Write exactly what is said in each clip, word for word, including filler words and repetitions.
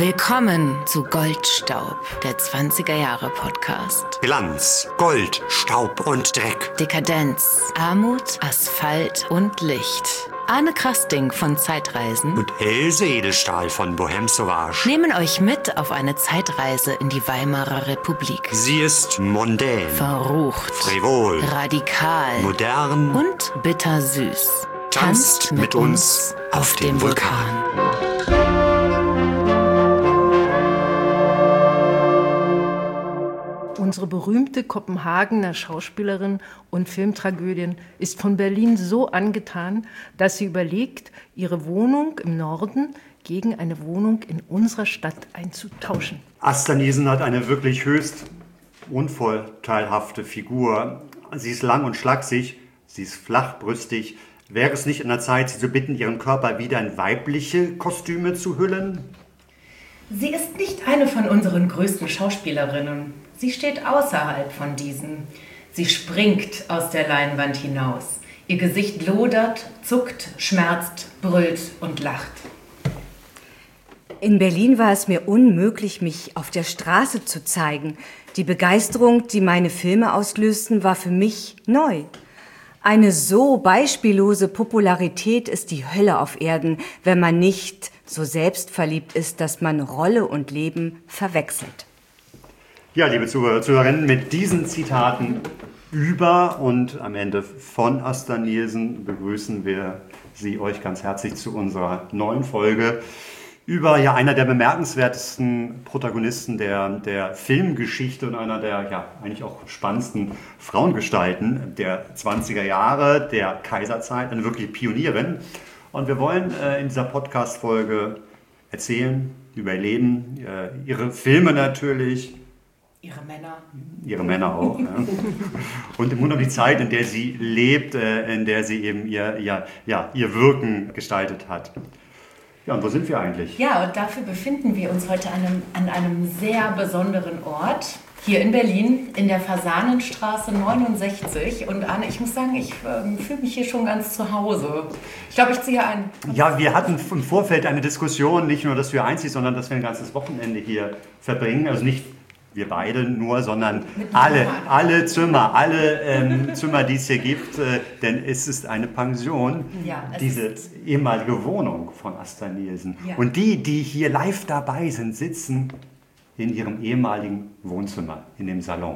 Willkommen zu Goldstaub, der zwanziger Jahre Podcast. Glanz, Gold, Staub und Dreck. Dekadenz, Armut, Asphalt und Licht. Arne Krasting von Zeitreisen und Else Edelstahl von Bohème Sauvage nehmen euch mit auf eine Zeitreise in die Weimarer Republik. Sie ist mondän, verrucht, frivol, radikal, modern und bittersüß. Tanzt mit, mit uns auf dem Vulkan. Vulkan. Unsere berühmte Kopenhagener Schauspielerin und Filmtragödin ist von Berlin so angetan, dass sie überlegt, ihre Wohnung im Norden gegen eine Wohnung in unserer Stadt einzutauschen. Asta Nielsen hat eine wirklich höchst unvorteilhafte Figur. Sie ist lang und schlaksig, sie ist flachbrüstig. Wäre es nicht an der Zeit, sie zu bitten, ihren Körper wieder in weibliche Kostüme zu hüllen? Sie ist nicht eine von unseren größten Schauspielerinnen. Sie steht außerhalb von diesen. Sie springt aus der Leinwand hinaus. Ihr Gesicht lodert, zuckt, schmerzt, brüllt und lacht. In Berlin war es mir unmöglich, mich auf der Straße zu zeigen. Die Begeisterung, die meine Filme auslösten, war für mich neu. Eine so beispiellose Popularität ist die Hölle auf Erden, wenn man nicht so selbstverliebt ist, dass man Rolle und Leben verwechselt. Ja, liebe Zuhörer, Zuhörerinnen, mit diesen Zitaten über und am Ende von Asta Nielsen begrüßen wir Sie euch ganz herzlich zu unserer neuen Folge über ja einer der bemerkenswertesten Protagonisten der, der Filmgeschichte und einer der ja eigentlich auch spannendsten Frauengestalten der zwanziger Jahre, der Kaiserzeit, eine wirkliche Pionierin. Und wir wollen äh, in dieser Podcast-Folge erzählen über ihr Leben, äh, ihre Filme natürlich, Ihre Männer. Ihre Männer auch. Ja. Und im Grunde die Zeit, in der sie lebt, in der sie eben ihr, ihr, ja, ihr Wirken gestaltet hat. Ja, und wo sind wir eigentlich? Ja, und dafür befinden wir uns heute an einem, an einem sehr besonderen Ort. Hier in Berlin, in der Fasanenstraße neunundsechzig. Und Arne, ich muss sagen, ich äh, fühle mich hier schon ganz zu Hause. Ich glaube, ich ziehe ein. Ja, wir hatten im Vorfeld eine Diskussion, nicht nur, dass wir einziehen, sondern dass wir ein ganzes Wochenende hier verbringen. Also nicht wir beide nur, sondern alle, alle Zimmer, alle ähm, Zimmer, die es hier gibt, äh, denn es ist eine Pension, ja, diese ehemalige Wohnung von Asta Nielsen. Ja. Und die, die hier live dabei sind, sitzen in ihrem ehemaligen Wohnzimmer, in dem Salon.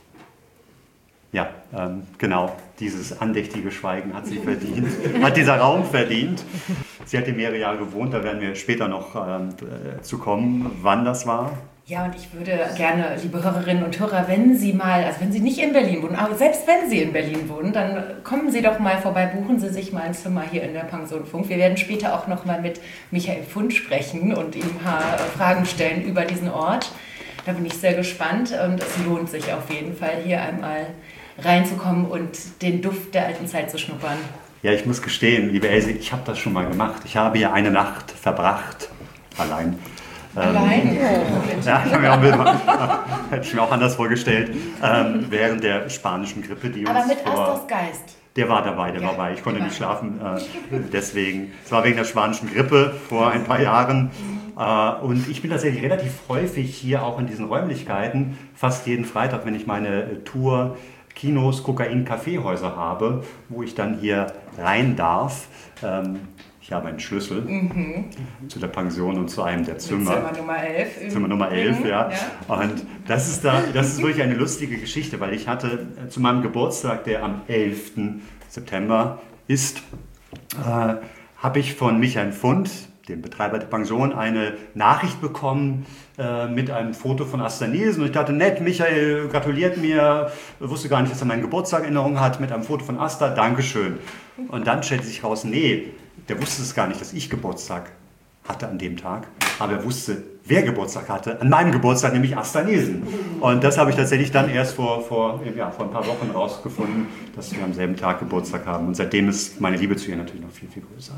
Ja, ähm, genau, dieses andächtige Schweigen hat sie verdient, hat dieser Raum verdient. Sie hat hier mehrere Jahre gewohnt, da werden wir später noch ähm, zu kommen, wann das war. Ja, und ich würde gerne, liebe Hörerinnen und Hörer, wenn Sie mal, also wenn Sie nicht in Berlin wohnen, aber selbst wenn Sie in Berlin wohnen, dann kommen Sie doch mal vorbei, buchen Sie sich mal ein Zimmer hier in der Pension Funk. Wir werden später auch noch mal mit Michael Pfund sprechen und ihm ein paar Fragen stellen über diesen Ort. Da bin ich sehr gespannt und es lohnt sich auf jeden Fall, hier einmal reinzukommen und den Duft der alten Zeit zu schnuppern. Ja, ich muss gestehen, liebe Else, ich habe das schon mal gemacht. Ich habe hier eine Nacht verbracht, allein. Allein? Ähm, ja, ich mir auch, hätte ich mir auch anders vorgestellt, ähm, während der spanischen Grippe, die uns Aber mit vor, Astas Geist. Der war dabei, der ja, war dabei. Ich konnte nicht schlafen, äh, deswegen. Es war wegen der spanischen Grippe vor ein paar Jahren. Äh, und ich bin tatsächlich relativ häufig hier auch in diesen Räumlichkeiten, fast jeden Freitag, wenn ich meine Tour Kinos, Kokain, Kaffeehäuser habe, wo ich dann hier rein darf. Ähm, Ich habe einen Schlüssel mhm. zu der Pension und zu einem der Zimmer. Zimmer Nummer elf. Zimmer Nummer elf, mhm, ja. ja. Und das ist, da, das ist wirklich eine lustige Geschichte, weil ich hatte zu meinem Geburtstag, der am elften September ist, äh, habe ich von Michael Pfund, dem Betreiber der Pension, eine Nachricht bekommen äh, mit einem Foto von Asta Nielsen. Und ich dachte, nett, Michael gratuliert mir, wusste gar nicht, dass er meinen Geburtstag in Erinnerung hat, mit einem Foto von Asta, Dankeschön. Und dann stellte sich raus, nee, der wusste es gar nicht, dass ich Geburtstag hatte an dem Tag, aber er wusste, wer Geburtstag hatte, an meinem Geburtstag, nämlich Asta Nielsen. Und das habe ich tatsächlich dann erst vor, vor, ja, vor ein paar Wochen rausgefunden, dass wir am selben Tag Geburtstag haben. Und seitdem ist meine Liebe zu ihr natürlich noch viel, viel größer.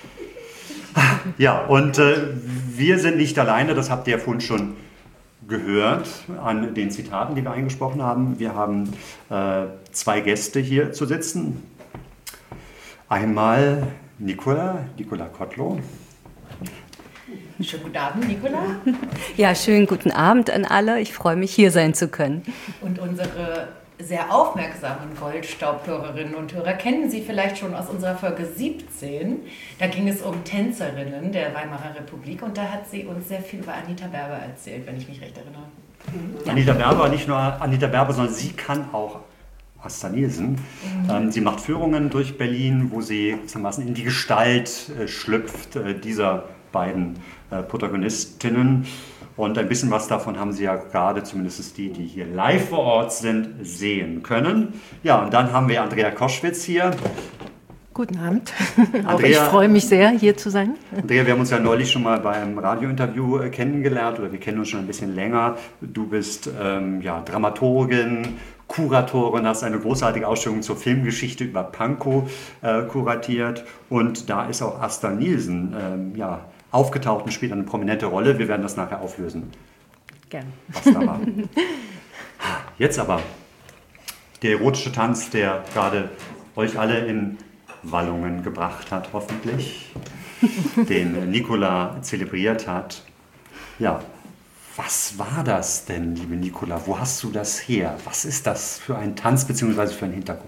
Ja, und äh, wir sind nicht alleine, das habt ihr ja vorhin schon gehört an den Zitaten, die wir eingesprochen haben. Wir haben äh, zwei Gäste hier zu sitzen. Einmal Nicola, Nicola Kotlow. Schönen guten Abend, Nicola. Ja, schönen guten Abend an alle. Ich freue mich, hier sein zu können. Und unsere sehr aufmerksamen Goldstaubhörerinnen und Hörer kennen Sie vielleicht schon aus unserer Folge siebzehn. Da ging es um Tänzerinnen der Weimarer Republik und da hat sie uns sehr viel über Anita Berber erzählt, wenn ich mich recht erinnere. Mhm. Anita Berber, nicht nur Anita Berber, sondern sie kann auch Asta Nielsen. Mhm. Ähm, sie macht Führungen durch Berlin, wo sie gewissermaßen in die Gestalt äh, schlüpft äh, dieser beiden äh, Protagonistinnen. Und ein bisschen was davon haben Sie ja gerade, zumindest die, die hier live vor Ort sind, sehen können. Ja, und dann haben wir Andrea Koschwitz hier. Guten Abend. Andrea, auch ich freue mich sehr, hier zu sein. Andrea, wir haben uns ja neulich schon mal beim Radiointerview äh, kennengelernt, oder wir kennen uns schon ein bisschen länger. Du bist ähm, ja, Dramaturgin, Kuratorin, hast eine großartige Ausstellung zur Filmgeschichte über Pankow äh, kuratiert. Und da ist auch Asta Nielsen ähm, ja, aufgetaucht und spielt eine prominente Rolle. Wir werden das nachher auflösen. Gerne. Was da war. Jetzt aber der erotische Tanz, der gerade euch alle in Wallungen gebracht hat, hoffentlich, den Nicola zelebriert hat. Ja, was war das denn, liebe Nicola? Wo hast du das her? Was ist das für ein Tanz bzw. für ein Hintergrund?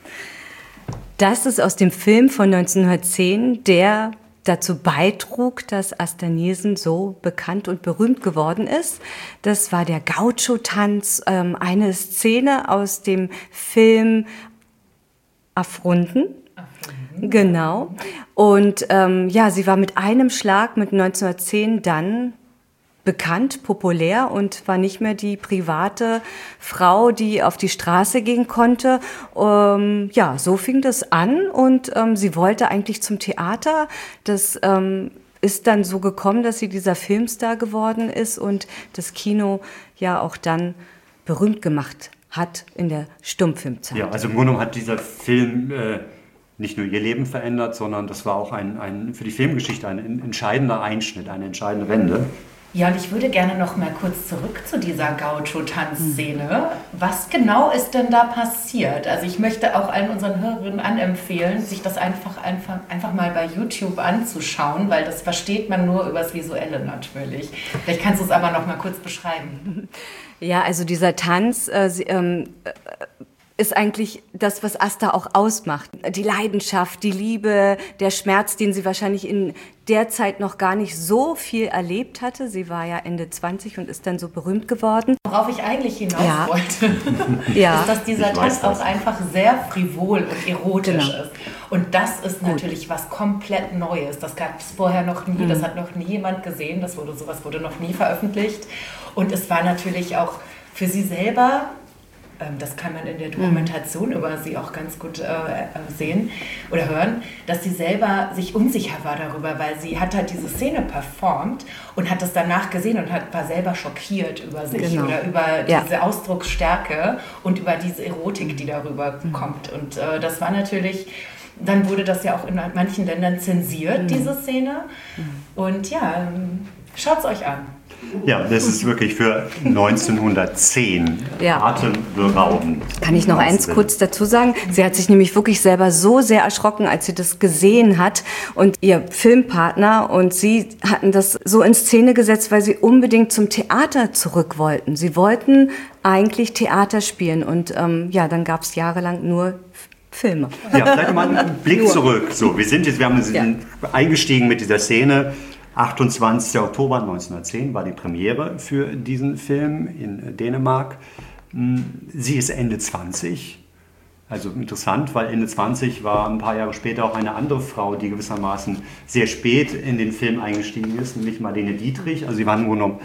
Das ist aus dem Film von neunzehnhundertzehn, der dazu beitrug, dass Asta Nielsen so bekannt und berühmt geworden ist. Das war der Gaucho-Tanz, ähm, eine Szene aus dem Film Affronten. Affronten. Genau. Und ähm, ja, sie war mit einem Schlag mit neunzehnhundertzehn dann bekannt, populär und war nicht mehr die private Frau, die auf die Straße gehen konnte. Ähm, ja, so fing das an und ähm, sie wollte eigentlich zum Theater. Das ähm, ist dann so gekommen, dass sie dieser Filmstar geworden ist und das Kino ja auch dann berühmt gemacht hat in der Stummfilmzeit. Ja, also im Grunde hat dieser Film äh, nicht nur ihr Leben verändert, sondern das war auch ein, ein, für die Filmgeschichte ein entscheidender Einschnitt, eine entscheidende Wende. Ja, und ich würde gerne noch mal kurz zurück zu dieser Gaucho-Tanzszene. Was genau ist denn da passiert? Also ich möchte auch allen unseren Hörerinnen anempfehlen, sich das einfach, einfach, einfach mal bei YouTube anzuschauen, weil das versteht man nur übers Visuelle natürlich. Vielleicht kannst du es aber noch mal kurz beschreiben. Ja, also dieser Tanz äh, sie, ähm, äh, ist eigentlich das, was Asta auch ausmacht. Die Leidenschaft, die Liebe, der Schmerz, den sie wahrscheinlich in der Zeit noch gar nicht so viel erlebt hatte. Sie war ja Ende zwanzig und ist dann so berühmt geworden. Worauf ich eigentlich hinaus ja. wollte, ja. ist, dass dieser Tanz auch einfach sehr frivol und erotisch genau. ist. Und das ist Gut. natürlich was komplett Neues. Das gab es vorher noch nie, mhm. das hat noch nie jemand gesehen, das wurde, sowas wurde noch nie veröffentlicht. Und es war natürlich auch für sie selber, das kann man in der Dokumentation mhm. über sie auch ganz gut äh, sehen oder hören, dass sie selber sich unsicher war darüber, weil sie hat halt diese Szene performt und hat das danach gesehen und hat, war selber schockiert über sich genau. oder über ja. diese Ausdrucksstärke und über diese Erotik, die darüber mhm. kommt. Und äh, das war natürlich, dann wurde das ja auch in manchen Ländern zensiert, mhm. diese Szene. Mhm. Und ja, schaut's euch an. Ja, das ist wirklich für neunzehnhundertzehn ja. atemberaubend. Kann ich noch eins kurz dazu sagen? Sie hat sich nämlich wirklich selber so sehr erschrocken, als sie das gesehen hat. Und ihr Filmpartner und sie hatten das so in Szene gesetzt, weil sie unbedingt zum Theater zurück wollten. Sie wollten eigentlich Theater spielen. Und ähm, ja, dann gab es jahrelang nur Filme. Ja, vielleicht mal einen Blick zurück. So, wir sind jetzt, wir haben sind ja. eingestiegen mit dieser Szene. achtundzwanzigster Oktober neunzehnhundertzehn war die Premiere für diesen Film in Dänemark. Sie ist Ende zwanzig, also interessant, weil Ende zwanzig war ein paar Jahre später auch eine andere Frau, die gewissermaßen sehr spät in den Film eingestiegen ist, nämlich Marlene Dietrich. Also sie waren nur noch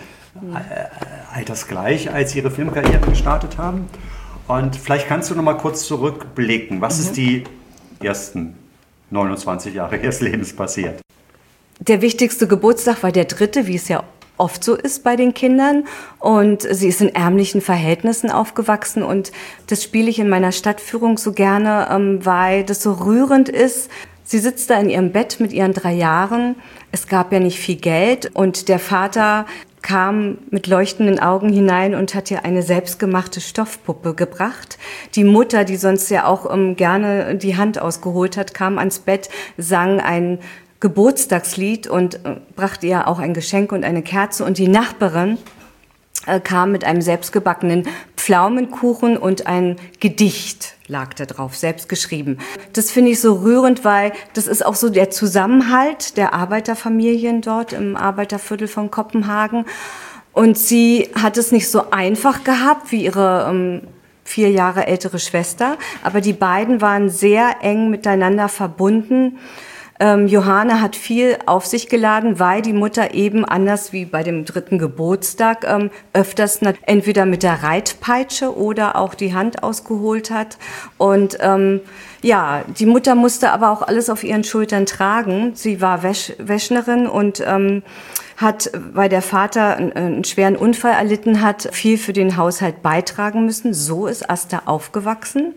altersgleich, als sie ihre Filmkarriere gestartet haben. Und vielleicht kannst du noch mal kurz zurückblicken. Was mhm. ist die ersten neunundzwanzig Jahre ihres Lebens passiert? Der wichtigste Geburtstag war der dritte, wie es ja oft so ist bei den Kindern. Und sie ist in ärmlichen Verhältnissen aufgewachsen. Und das spiele ich in meiner Stadtführung so gerne, weil das so rührend ist. Sie sitzt da in ihrem Bett mit ihren drei Jahren. Es gab ja nicht viel Geld. Und der Vater kam mit leuchtenden Augen hinein und hat ihr eine selbstgemachte Stoffpuppe gebracht. Die Mutter, die sonst ja auch ähm, gerne die Hand ausgeholt hat, kam ans Bett, sang ein Geburtstagslied und äh, brachte ihr auch ein Geschenk und eine Kerze. Und die Nachbarin äh, kam mit einem selbstgebackenen Pflaumenkuchen und ein Gedicht lag da drauf, selbst geschrieben. Das finde ich so rührend, weil das ist auch so der Zusammenhalt der Arbeiterfamilien dort im Arbeiterviertel von Kopenhagen. Und sie hat es nicht so einfach gehabt wie ihre ähm, vier Jahre ältere Schwester, aber die beiden waren sehr eng miteinander verbunden. Ähm, Johanne hat viel auf sich geladen, weil die Mutter eben anders wie bei dem dritten Geburtstag ähm, öfters entweder mit der Reitpeitsche oder auch die Hand ausgeholt hat. Und ähm, ja, die Mutter musste aber auch alles auf ihren Schultern tragen. Sie war Wäsch Wäschnerin und ähm, hat, weil der Vater einen, einen schweren Unfall erlitten hat, viel für den Haushalt beitragen müssen. So ist Asta aufgewachsen.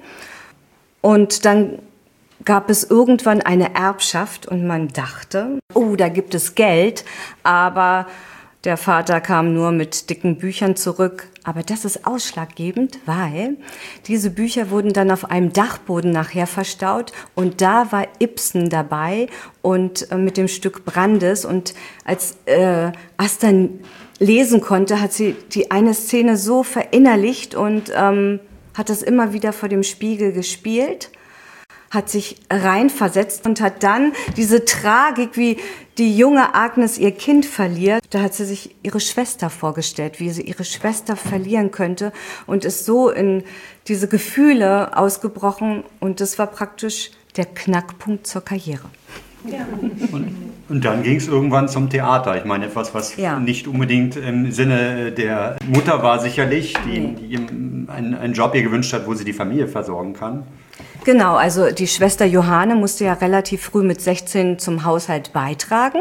Und dann gab es irgendwann eine Erbschaft und man dachte, oh, da gibt es Geld, aber der Vater kam nur mit dicken Büchern zurück. Aber das ist ausschlaggebend, weil diese Bücher wurden dann auf einem Dachboden nachher verstaut und da war Ibsen dabei und äh, mit dem Stück Brandes. Und als äh, Asta lesen konnte, hat sie die eine Szene so verinnerlicht und ähm, hat das immer wieder vor dem Spiegel gespielt, hat sich reinversetzt und hat dann diese Tragik, wie die junge Agnes ihr Kind verliert, da hat sie sich ihre Schwester vorgestellt, wie sie ihre Schwester verlieren könnte und ist so in diese Gefühle ausgebrochen und das war praktisch der Knackpunkt zur Karriere. Ja. Und, und dann ging es irgendwann zum Theater. Ich meine, etwas, was ja. nicht unbedingt im Sinne der Mutter war sicherlich, die, nee. die einen, einen Job ihr gewünscht hat, wo sie die Familie versorgen kann. Genau, also die Schwester Johanne musste ja relativ früh mit sechzehn zum Haushalt beitragen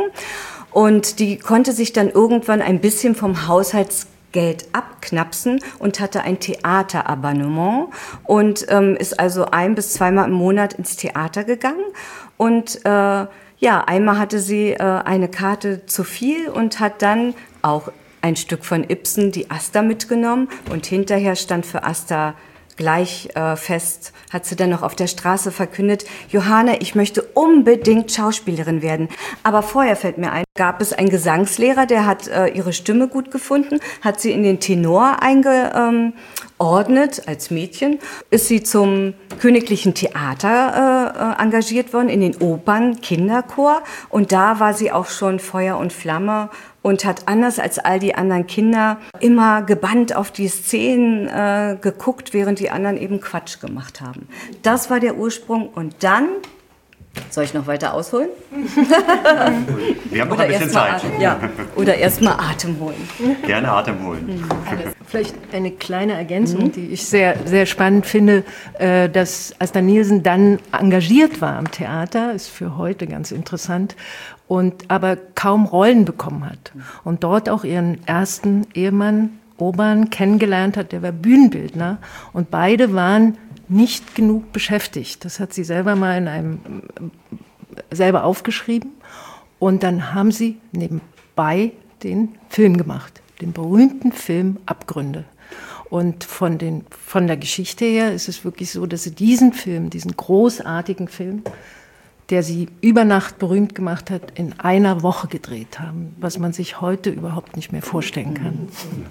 und die konnte sich dann irgendwann ein bisschen vom Haushaltsgeld abknapsen und hatte ein Theaterabonnement und ähm, ist also ein- bis zweimal im Monat ins Theater gegangen und äh, ja, einmal hatte sie äh, eine Karte zu viel und hat dann auch ein Stück von Ibsen, die Asta, mitgenommen und hinterher stand für Asta gleich äh, fest, hat sie dann noch auf der Straße verkündet, Johanne, ich möchte unbedingt Schauspielerin werden. Aber vorher fällt mir ein, gab es einen Gesangslehrer, der hat äh, ihre Stimme gut gefunden, hat sie in den Tenor eingeordnet ähm, als Mädchen, ist sie zum Königlichen Theater äh, engagiert worden, in den Opern, Kinderchor und da war sie auch schon Feuer und Flamme und hat anders als all die anderen Kinder immer gebannt auf die Szenen äh, geguckt, während die anderen eben Quatsch gemacht haben. Das war der Ursprung und dann, soll ich noch weiter ausholen? Wir haben noch ein bisschen Zeit. Atem, ja, oder erstmal Atem holen. Gerne Atem holen. Vielleicht eine kleine Ergänzung, mhm. die ich sehr, sehr spannend finde, äh, dass Asta Nielsen dann engagiert war am Theater, ist für heute ganz interessant, und aber kaum Rollen bekommen hat. Und dort auch ihren ersten Ehemann, Urban, kennengelernt hat, der war Bühnenbildner. Und beide waren nicht genug beschäftigt. Das hat sie selber mal in einem, selber aufgeschrieben. Und dann haben sie nebenbei den Film gemacht, den berühmten Film Abgründe. Und von, den, von der Geschichte her ist es wirklich so, dass sie diesen Film, diesen großartigen Film, der sie über Nacht berühmt gemacht hat, in einer Woche gedreht haben, was man sich heute überhaupt nicht mehr vorstellen kann.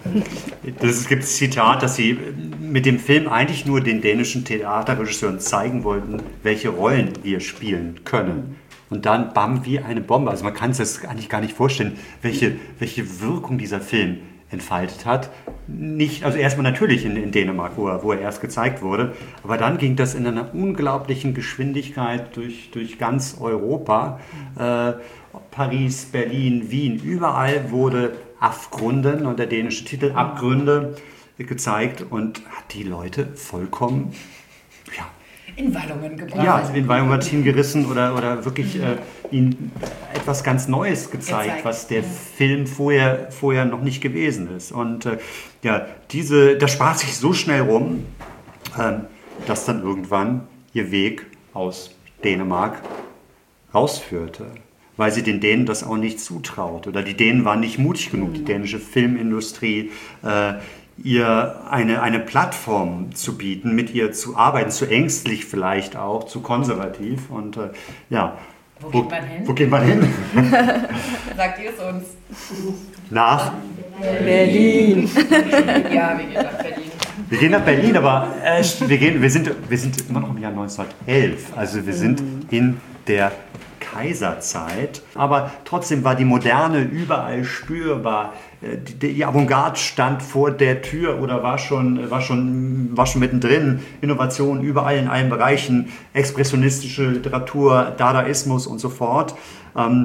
Es gibt das Zitat, dass sie mit dem Film eigentlich nur den dänischen Theaterregisseuren zeigen wollten, welche Rollen wir spielen können. Und dann, bam, wie eine Bombe. Also man kann es sich eigentlich gar nicht vorstellen, welche, welche Wirkung dieser Film entfaltet hat. Nicht, also erstmal natürlich in, in Dänemark, wo er, wo er erst gezeigt wurde, aber dann ging das in einer unglaublichen Geschwindigkeit durch, durch ganz Europa. Äh, Paris, Berlin, Wien, überall wurde Afgrunden und der dänische Titel Abgründe gezeigt und hat die Leute vollkommen, ja, in Wallungen gebracht. Ja, also in Wallungen hingerissen oder, oder wirklich äh, ihnen etwas ganz Neues gezeigt, gezeigt. was der ja. Film vorher, vorher noch nicht gewesen ist. Und äh, ja, diese, das sprach sich so schnell rum, äh, dass dann irgendwann ihr Weg aus Dänemark rausführte. Weil sie den Dänen das auch nicht zutraut. Oder die Dänen waren nicht mutig genug, mhm. die dänische Filmindustrie, äh, ihr eine, eine Plattform zu bieten, mit ihr zu arbeiten, zu ängstlich vielleicht auch, zu konservativ. Und äh, ja, Wo geht man hin? Wo geht man hin? Sagt ihr es uns? Nach Berlin. Ja, wir gehen nach Berlin. Wir gehen nach Berlin, aber äh, wir, gehen, wir, sind, wir sind immer noch im Jahr neunzehnhundertelf. Also wir sind in der Kaiserzeit. Aber trotzdem war die Moderne überall spürbar. Die, die Avantgarde stand vor der Tür oder war schon, war, schon, war schon mittendrin. Innovation überall in allen Bereichen. Expressionistische Literatur, Dadaismus und so fort. Ähm,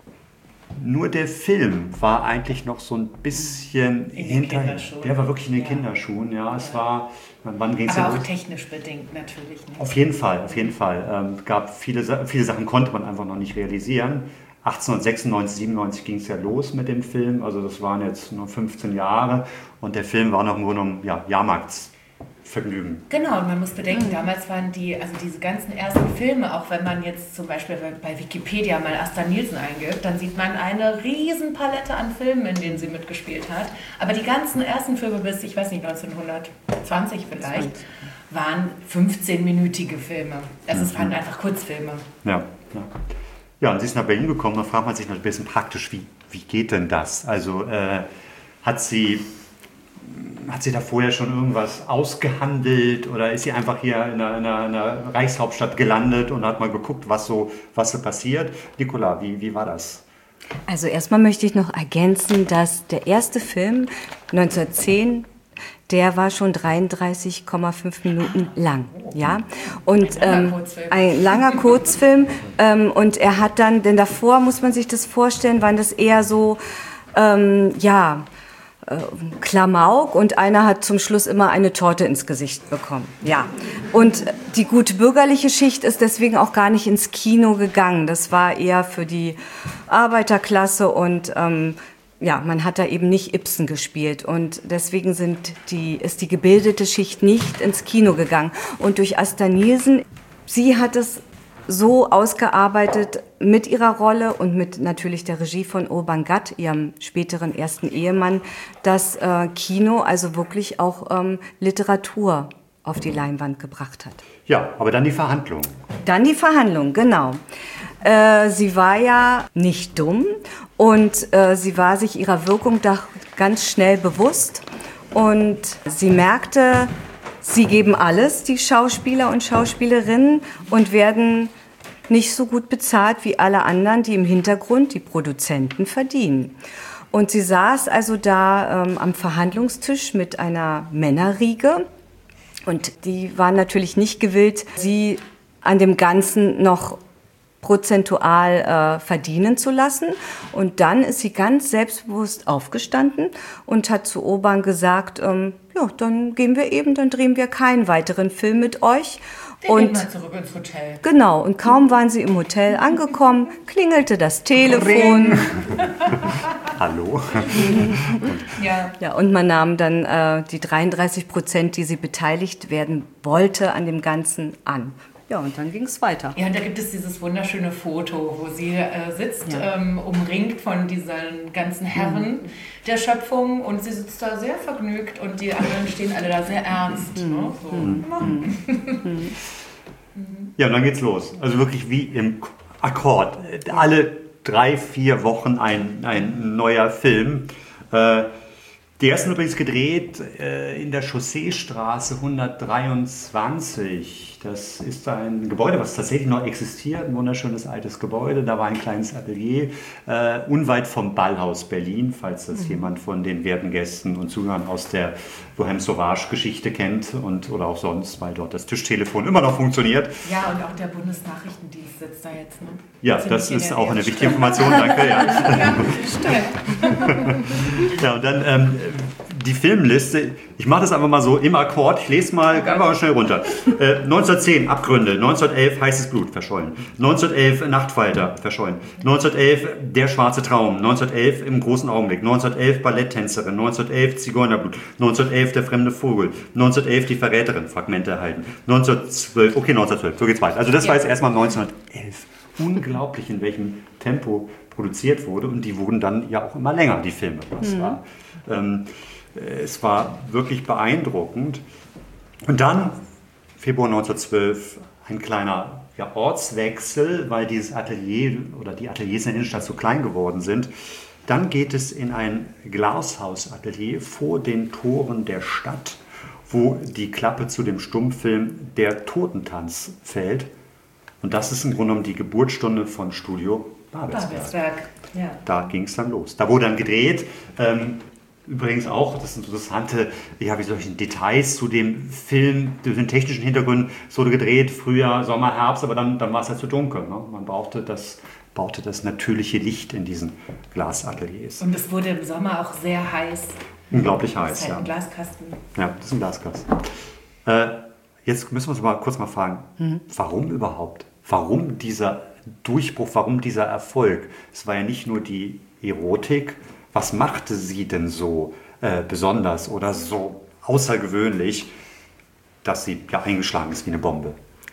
Nur der Film war eigentlich noch so ein bisschen in hinter. Kinderschuhen. Der war wirklich in den Ja. Kinderschuhen, ja. Es war, wann ging es Aber ja auch los? technisch bedingt natürlich. Ne? Auf jeden Fall, auf jeden Fall. Ähm, gab viele, Sa- viele Sachen konnte man einfach noch nicht realisieren. achtzehnhundertsechsundneunzig, siebenundneunzig ging es ja los mit dem Film. Also das waren jetzt nur fünfzehn Jahre und der Film war noch nur ein ja, Jahrmarktsvergnügen. Genau, und man muss bedenken, damals waren die, also diese ganzen ersten Filme, auch wenn man jetzt zum Beispiel bei Wikipedia mal Asta Nielsen eingibt, dann sieht man eine riesen Palette an Filmen, in denen sie mitgespielt hat. Aber die ganzen ersten Filme bis, ich weiß nicht, neunzehnhundertzwanzig vielleicht, waren fünfzehnminütige Filme. Also es waren einfach Kurzfilme. Ja, ja. Ja, und sie ist nach Berlin gekommen, da fragt man sich noch ein bisschen praktisch, wie, wie geht denn das? Also äh, hat sie... Hat sie da vorher schon irgendwas ausgehandelt oder ist sie einfach hier in einer, in einer, in einer Reichshauptstadt gelandet und hat mal geguckt, was so, was so passiert? Nicola, wie, wie war das? Also erstmal möchte ich noch ergänzen, dass der erste Film neunzehnhundertzehn, der war schon dreiunddreißig Komma fünf Minuten lang, ja. Und Ein langer ähm, Kurzfilm. ein langer Kurzfilm. ähm, und er hat dann, denn davor muss man sich das vorstellen, waren das eher so, ähm, ja, Klamauk und einer hat zum Schluss immer eine Torte ins Gesicht bekommen. Ja. Und die gute bürgerliche Schicht ist deswegen auch gar nicht ins Kino gegangen. Das war eher für die Arbeiterklasse und ähm, ja, man hat da eben nicht Ibsen gespielt und deswegen sind die, ist die gebildete Schicht nicht ins Kino gegangen. Und durch Asta Nielsen, sie hat es so ausgearbeitet mit ihrer Rolle und mit natürlich der Regie von Urban Gatt, ihrem späteren ersten Ehemann, dass äh, Kino also wirklich auch ähm, Literatur auf die Leinwand gebracht hat. Ja, aber dann die Verhandlung. Dann die Verhandlung, genau. Äh, sie war ja nicht dumm und äh, sie war sich ihrer Wirkung da ganz schnell bewusst und sie merkte, sie geben alles, die Schauspieler und Schauspielerinnen, und werden nicht so gut bezahlt wie alle anderen, die im Hintergrund, die Produzenten, verdienen. Und sie saß also da ähm, am Verhandlungstisch mit einer Männerriege und die waren natürlich nicht gewillt, sie an dem Ganzen noch prozentual äh, verdienen zu lassen. Und dann ist sie ganz selbstbewusst aufgestanden und hat zu Urban gesagt, ähm, ja, dann gehen wir eben, dann drehen wir keinen weiteren Film mit euch. Wir und gehen mal zurück ins Hotel. Genau, und kaum waren sie im Hotel angekommen, klingelte das Telefon. Hallo? Ja. Ja, und man nahm dann äh, die dreiunddreißig Prozent, die sie beteiligt werden wollte, an dem Ganzen an. Ja, und dann ging es weiter. Ja, und da gibt es dieses wunderschöne Foto, wo sie äh, sitzt, Ja. ähm, umringt von diesen ganzen Herren mhm. der Schöpfung, und sie sitzt da sehr vergnügt und die anderen stehen alle da sehr ernst. Mhm. Ne? So. Mhm. Ja, und dann geht's los. Also wirklich wie im Akkord. Alle drei, vier Wochen ein, ein neuer Film. Äh, Die ersten übrigens gedreht äh, in der Chausseestraße hundertdreiundzwanzig. Das ist ein Gebäude, was tatsächlich noch existiert, ein wunderschönes altes Gebäude. Da war ein kleines Atelier, äh, unweit vom Ballhaus Berlin, falls das mhm. jemand von den werten Gästen und Zuhörern aus der Bohème Sauvage-Geschichte kennt und oder auch sonst, weil dort das Tischtelefon immer noch funktioniert. Ja, und auch der Bundesnachrichtendienst sitzt da jetzt. Ne? Ja, das ist auch eine wichtige Information, danke. Ja, ja stimmt. Ja, und dann ähm, die Filmliste, ich mache das einfach mal so im Akkord, ich lese mal einfach mal schnell runter. Äh, neunzehnhundertzehn Abgründe, neunzehnhundertelf Heißes Blut, verschollen. neunzehnhundertelf Nachtfalter, verschollen. neunzehnhundertelf Der schwarze Traum, neunzehnhundertelf Im großen Augenblick, neunzehnhundertelf Balletttänzerin, neunzehnhundertelf Zigeunerblut, neunzehnhundertelf Der fremde Vogel, neunzehnhundertelf Die Verräterin, Fragmente erhalten, neunzehnhundertzwölf, okay, neunzehnhundertzwölf, so geht's weiter. Also das war jetzt erstmal neunzehnhundertelf. Unglaublich, in welchem Tempo produziert wurde, und die wurden dann ja auch immer länger, die Filme. Das mhm. war, ähm, es war wirklich beeindruckend. Und dann, Februar neunzehnhundertzwölf, ein kleiner ja, Ortswechsel, weil dieses Atelier oder die Ateliers in der Innenstadt so klein geworden sind. Dann geht es in ein Glashausatelier vor den Toren der Stadt, wo die Klappe zu dem Stummfilm Der Totentanz fällt. Und das ist im Grunde genommen die Geburtsstunde von Studio Babelsberg. Babelsberg, ja. Da ging es dann los. Da wurde dann gedreht. Ähm, übrigens auch, das Interessante, ja, wie solche Details zu dem Film, zu den technischen Hintergründen. Es wurde gedreht, Frühjahr, Sommer, Herbst, aber dann, dann war es halt zu dunkel. Ne? Man brauchte das, brauchte das natürliche Licht in diesen Glasateliers. Und es wurde im Sommer auch sehr heiß. Unglaublich heiß, das ist halt ja. ein Glaskasten. Ja, das ist ein Glaskasten. Äh, jetzt müssen wir uns mal kurz mal fragen, mhm. warum überhaupt? Warum dieser Durchbruch, warum dieser Erfolg? Es war ja nicht nur die Erotik. Was machte sie denn so äh, besonders oder so außergewöhnlich, dass sie ja eingeschlagen ist wie eine Bombe?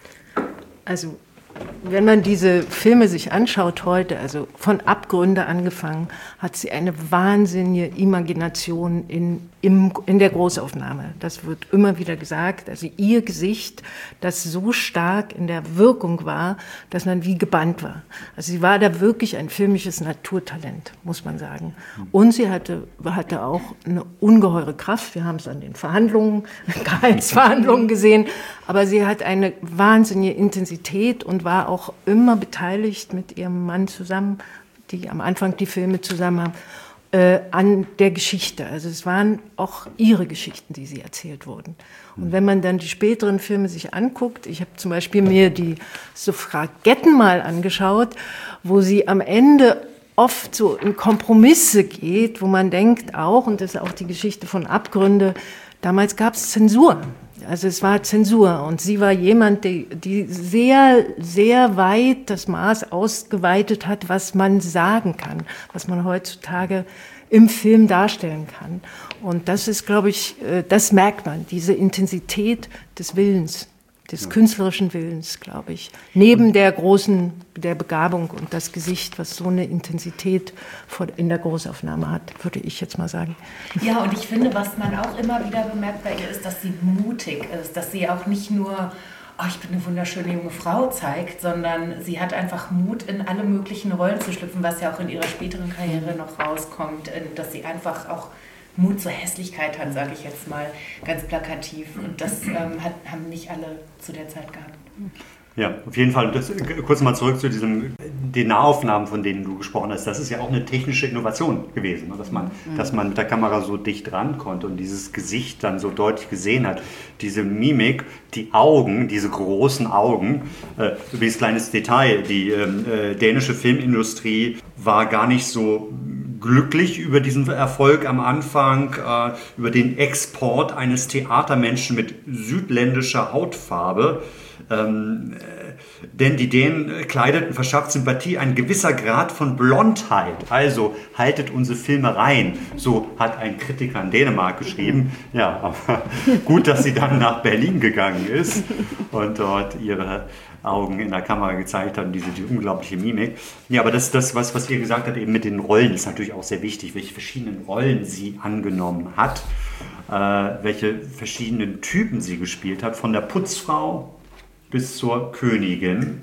Also, wenn man diese Filme sich anschaut heute, also von Abgründe angefangen, hat sie eine wahnsinnige Imagination in, im, in der Großaufnahme. Das wird immer wieder gesagt. Also ihr Gesicht, das so stark in der Wirkung war, dass man wie gebannt war. Also sie war da wirklich ein filmisches Naturtalent, muss man sagen. Und sie hatte, hatte auch eine ungeheure Kraft. Wir haben es an den Verhandlungen, Gehaltsverhandlungen gesehen. Aber sie hat eine wahnsinnige Intensität und war auch immer beteiligt mit ihrem Mann zusammen, die am Anfang die Filme zusammen haben, äh, an der Geschichte. Also es waren auch ihre Geschichten, die sie erzählt wurden. Und wenn man dann die späteren Filme sich anguckt, ich habe zum Beispiel mir die Suffragetten mal angeschaut, wo sie am Ende oft so in Kompromisse geht, wo man denkt auch, und das ist auch die Geschichte von Abgründe, damals gab es Zensur. Also es war Zensur und sie war jemand, die, die sehr, sehr weit das Maß ausgeweitet hat, was man sagen kann, was man heutzutage im Film darstellen kann. Und das ist, glaube ich, das merkt man, diese Intensität des Willens, des ja. künstlerischen Willens, glaube ich. Neben der großen, der Begabung und das Gesicht, was so eine Intensität in der Großaufnahme hat, würde ich jetzt mal sagen. Ja, und ich finde, was man auch immer wieder bemerkt bei ihr ist, dass sie mutig ist, dass sie auch nicht nur, oh, ich bin eine wunderschöne junge Frau zeigt, sondern sie hat einfach Mut, in alle möglichen Rollen zu schlüpfen, was ja auch in ihrer späteren Karriere noch rauskommt, dass sie einfach auch Mut zur Hässlichkeit hat, sage ich jetzt mal, ganz plakativ. Und das ähm, hat, haben nicht alle zu der Zeit gehabt. Ja, auf jeden Fall. Das, kurz mal zurück zu diesen den Nahaufnahmen, von denen du gesprochen hast. Das ist ja auch eine technische Innovation gewesen, dass man, mhm. dass man mit der Kamera so dicht ran konnte und dieses Gesicht dann so deutlich gesehen hat. Diese Mimik, die Augen, diese großen Augen. Äh, übrigens kleines Detail, die äh, dänische Filmindustrie war gar nicht so glücklich über diesen Erfolg am Anfang, äh, über den Export eines Theatermenschen mit südländischer Hautfarbe. Ähm, äh, denn die Dänen kleideten, verschafft Sympathie ein gewisser Grad von Blondheit. Also haltet unsere Filme rein. So hat ein Kritiker in Dänemark geschrieben. Ja, aber gut, dass sie dann nach Berlin gegangen ist und dort ihre Augen in der Kamera gezeigt hat, diese die unglaubliche Mimik. Ja, aber das, das was, was ihr gesagt habt, eben mit den Rollen, ist natürlich auch sehr wichtig, welche verschiedenen Rollen sie angenommen hat, äh, welche verschiedenen Typen sie gespielt hat, von der Putzfrau bis zur Königin.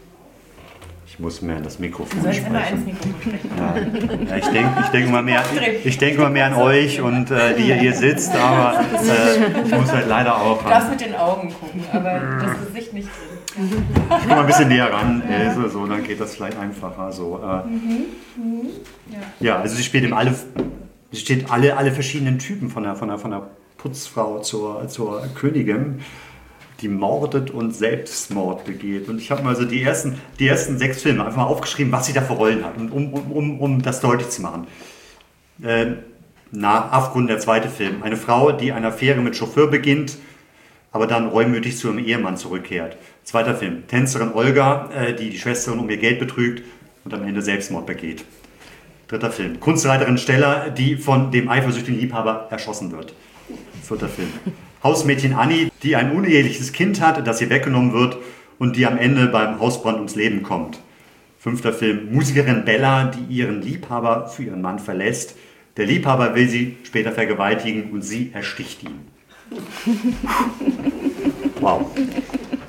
Ich muss mehr in das Mikrofon du sprechen. Immer ins Mikrofon sprechen. Ja, ja, ich denke ich denk immer, mehr, ich denk immer mehr an euch und äh, die ihr hier sitzt, aber äh, ich muss halt leider auch... Du darfst mit den Augen gucken, aber das Gesicht nicht drin. Ich komme mal ein bisschen näher ran, Else, so, dann geht das vielleicht einfacher. So, äh. mhm. Mhm. Ja. ja, also sie spielt eben alle, sie steht alle, alle verschiedenen Typen, von der, von der, von der Putzfrau zur, zur Königin, die mordet und Selbstmord begeht. Und ich habe mal so die ersten, die ersten sechs Filme einfach mal aufgeschrieben, was sie da für Rollen hat, um, um, um, um das deutlich zu machen. Äh, na, Afgrund, der zweite Film. Eine Frau, die eine Affäre mit Chauffeur beginnt, aber dann reumütig zu ihrem Ehemann zurückkehrt. Zweiter Film. Tänzerin Olga, äh, die die Schwesterin um ihr Geld betrügt und am Ende Selbstmord begeht. Dritter Film. Kunstreiterin Stella, die von dem eifersüchtigen Liebhaber erschossen wird. Vierter Film. Hausmädchen Annie, die ein uneheliches Kind hat, das ihr weggenommen wird und die am Ende beim Hausbrand ums Leben kommt. Fünfter Film. Musikerin Bella, die ihren Liebhaber für ihren Mann verlässt. Der Liebhaber will sie später vergewaltigen und sie ersticht ihn. Wow.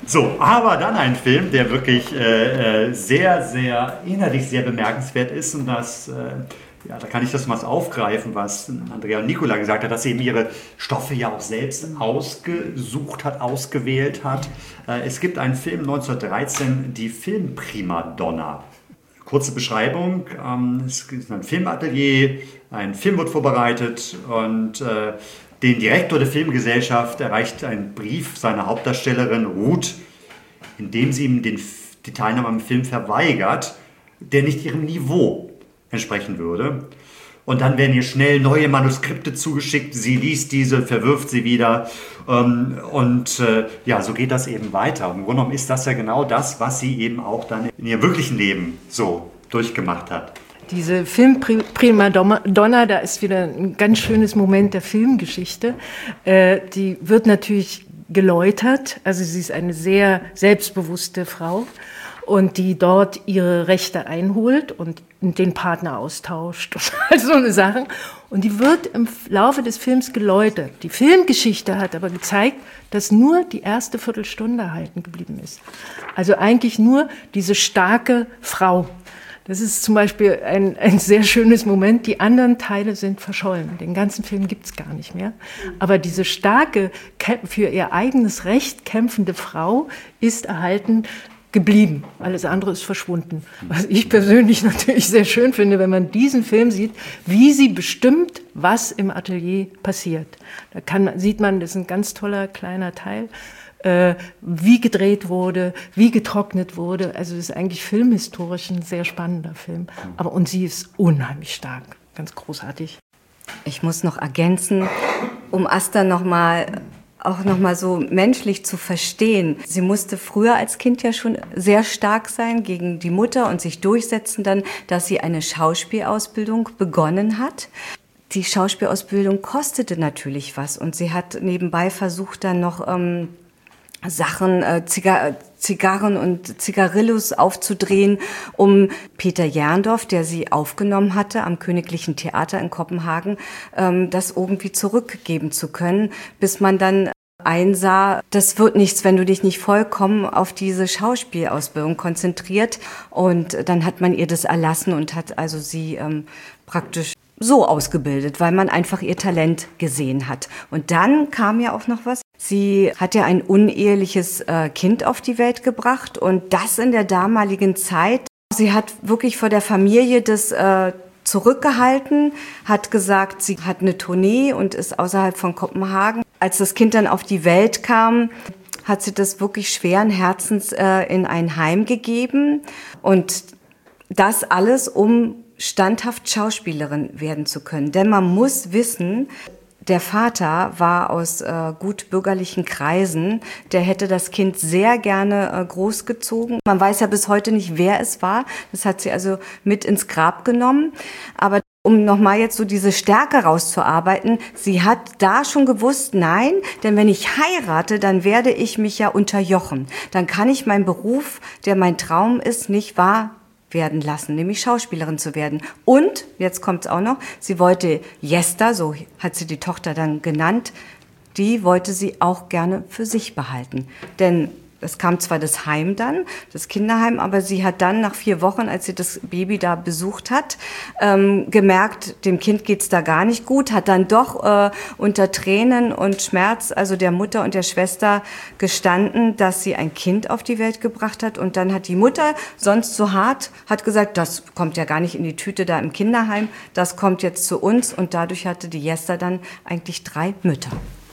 So, aber dann ein Film, der wirklich äh, sehr, sehr inhaltlich sehr bemerkenswert ist und das, äh, ja, da kann ich das mal aufgreifen, was Andrea und Nicola gesagt hat, dass sie eben ihre Stoffe ja auch selbst ausgesucht hat, ausgewählt hat. Äh, es gibt einen Film neunzehnhundertdreizehn, die Filmprimadonna. Kurze Beschreibung, ähm, es ist ein Filmatelier, ein Film wird vorbereitet und äh, den Direktor der Filmgesellschaft erreicht ein Brief seiner Hauptdarstellerin Ruth, in dem sie ihm den, die Teilnahme am Film verweigert, der nicht ihrem Niveau entsprechen würde. Und dann werden ihr schnell neue Manuskripte zugeschickt, sie liest diese, verwirft sie wieder ähm, und äh, ja, so geht das eben weiter. Und im Grunde genommen ist das ja genau das, was sie eben auch dann in ihrem wirklichen Leben so durchgemacht hat. Diese Filmprimadonna, da ist wieder ein ganz schönes Moment der Filmgeschichte. Äh, die wird natürlich geläutert, also sie ist eine sehr selbstbewusste Frau und die dort ihre Rechte einholt und den Partner austauscht und all so eine Sachen. Und die wird im Laufe des Films geläutert. Die Filmgeschichte hat aber gezeigt, dass nur die erste Viertelstunde erhalten geblieben ist. Also eigentlich nur diese starke Frau. Das ist zum Beispiel ein, ein sehr schönes Moment. Die anderen Teile sind verschollen. Den ganzen Film gibt es gar nicht mehr. Aber diese starke, für ihr eigenes Recht kämpfende Frau ist erhalten geblieben. Alles andere ist verschwunden. Was ich persönlich natürlich sehr schön finde, wenn man diesen Film sieht, wie sie bestimmt, was im Atelier passiert. Da kann, sieht man, das ist ein ganz toller kleiner Teil, äh, wie gedreht wurde, wie getrocknet wurde. Also das ist eigentlich filmhistorisch ein sehr spannender Film. Aber und sie ist unheimlich stark, ganz großartig. Ich muss noch ergänzen, um Asta noch mal auch noch mal so menschlich zu verstehen. Sie musste früher als Kind ja schon sehr stark sein gegen die Mutter und sich durchsetzen dann, dass sie eine Schauspielausbildung begonnen hat. Die Schauspielausbildung kostete natürlich was und sie hat nebenbei versucht dann noch ähm, Sachen, äh, Ziga- Zigarren und Zigarillos aufzudrehen, um Peter Jerndorf, der sie aufgenommen hatte am Königlichen Theater in Kopenhagen, ähm, das irgendwie zurückgeben zu können, bis man dann einsah, das wird nichts, wenn du dich nicht vollkommen auf diese Schauspielausbildung konzentriert. Und dann hat man ihr das erlassen und hat also sie ähm, praktisch so ausgebildet, weil man einfach ihr Talent gesehen hat. Und dann kam ja auch noch was. Sie hat ja ein uneheliches äh, Kind auf die Welt gebracht und das in der damaligen Zeit. Sie hat wirklich vor der Familie das äh, zurückgehalten, hat gesagt, sie hat eine Tournee und ist außerhalb von Kopenhagen. Als das Kind dann auf die Welt kam, hat sie das wirklich schweren Herzens äh, in ein Heim gegeben. Und das alles, um standhaft Schauspielerin werden zu können. Denn man muss wissen, der Vater war aus äh, gut bürgerlichen Kreisen. Der hätte das Kind sehr gerne äh, großgezogen. Man weiß ja bis heute nicht, wer es war. Das hat sie also mit ins Grab genommen. Aber um nochmal jetzt so diese Stärke rauszuarbeiten, sie hat da schon gewusst, nein, denn wenn ich heirate, dann werde ich mich ja unterjochen. Dann kann ich meinen Beruf, der mein Traum ist, nicht wahr werden lassen, nämlich Schauspielerin zu werden. Und, jetzt kommt's auch noch, sie wollte Jester, so hat sie die Tochter dann genannt, die wollte sie auch gerne für sich behalten. Denn es kam zwar das Heim dann, das Kinderheim, aber sie hat dann nach vier Wochen, als sie das Baby da besucht hat, ähm, gemerkt, dem Kind geht's da gar nicht gut, hat dann doch äh, unter Tränen und Schmerz, also der Mutter und der Schwester, gestanden, dass sie ein Kind auf die Welt gebracht hat. Und dann hat die Mutter, sonst so hart, hat gesagt, das kommt ja gar nicht in die Tüte da im Kinderheim, das kommt jetzt zu uns. Und dadurch hatte die Jester dann eigentlich drei Mütter.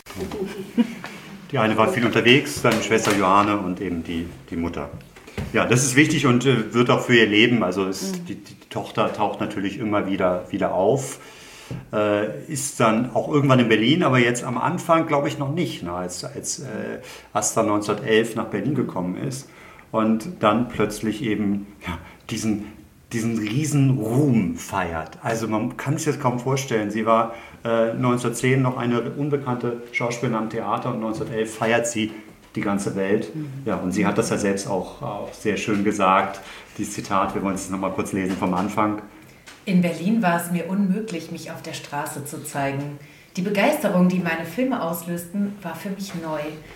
Die eine war viel unterwegs, dann die Schwester Johanne und eben die, die Mutter. Ja, das ist wichtig und äh, wird auch für ihr Leben, also ist, die, die Tochter taucht natürlich immer wieder, wieder auf, äh, ist dann auch irgendwann in Berlin, aber jetzt am Anfang glaube ich noch nicht, ne, als, als äh, Asta neunzehnhundertelf nach Berlin gekommen ist und dann plötzlich eben ja, diesen, diesen riesen Ruhm feiert. Also man kann es sich kaum vorstellen, sie war neunzehnhundertzehn noch eine unbekannte Schauspielerin am Theater und neunzehnhundertelf feiert sie die ganze Welt. Ja, und sie hat das ja selbst auch, auch sehr schön gesagt, dieses Zitat, wir wollen es nochmal kurz lesen vom Anfang. In Berlin war es mir unmöglich, mich auf der Straße zu zeigen. Die Begeisterung, die meine Filme auslösten, war für mich neu. Eine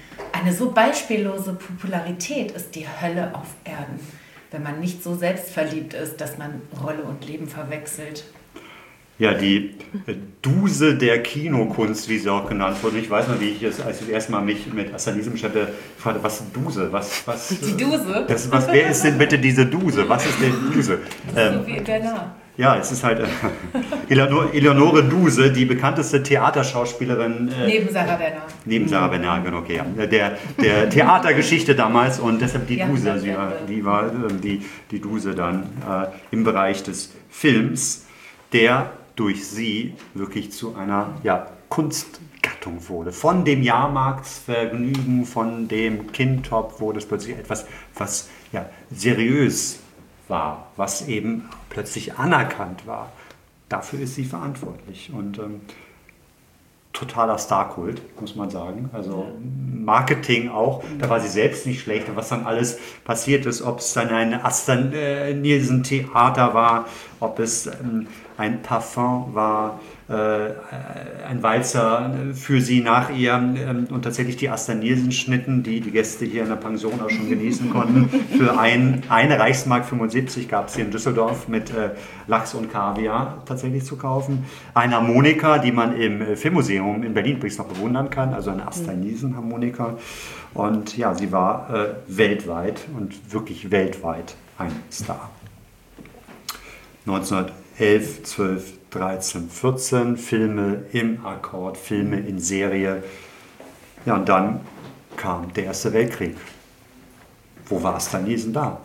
eine so beispiellose Popularität ist die Hölle auf Erden, wenn man nicht so selbstverliebt ist, dass man Rolle und Leben verwechselt. Ja, die Duse der Kinokunst, wie sie auch genannt wurde. Ich weiß noch, wie ich es, als ich das erste Mal mich mit Assanise beschäftigte, fragte, was ist Duse? Was, was, die Duse? Das, was, wer ist denn bitte diese Duse? Was ist denn Duse? Ähm, so wie Bernard. Ja, es ist halt äh, Eleonore, Eleonore Duse, die bekannteste Theaterschauspielerin. Äh, neben Sarah Bernard. Neben Sarah Bernard, genau, okay. Ja. Der, der Theatergeschichte damals und deshalb die ja, Duse. Also, ja, die war äh, die, die Duse dann äh, im Bereich des Films, der durch sie wirklich zu einer ja, Kunstgattung wurde. Von dem Jahrmarktsvergnügen, von dem Kindtop wurde es plötzlich etwas, was ja, seriös war, was eben plötzlich anerkannt war. Dafür ist sie verantwortlich. Und ähm, totaler Starkult, muss man sagen. Also Marketing auch, da war sie selbst nicht schlecht. Was dann alles passiert ist, ob es dann ein Astrid-Nielsen-Theater war, ob es ähm, ein Parfum war, äh, ein Walzer für sie nach ihr ähm, und tatsächlich die Astrid-Nielsen-Schnitten, die die Gäste hier in der Pension auch schon genießen konnten. Für ein, eine Reichsmark fünfundsiebzig gab es hier in Düsseldorf mit äh, Lachs und Kaviar tatsächlich zu kaufen. Eine Harmonika, die man im Filmmuseum in Berlin übrigens noch bewundern kann, also eine Astrid-Nielsen-Harmonika. Und ja, sie war äh, weltweit und wirklich weltweit ein Star. neunzehnhundertelf, zwölf, dreizehn, vierzehn, Filme im Akkord, Filme in Serie. Ja, und dann kam der Erste Weltkrieg. Wo war Astrid-Nielsen da?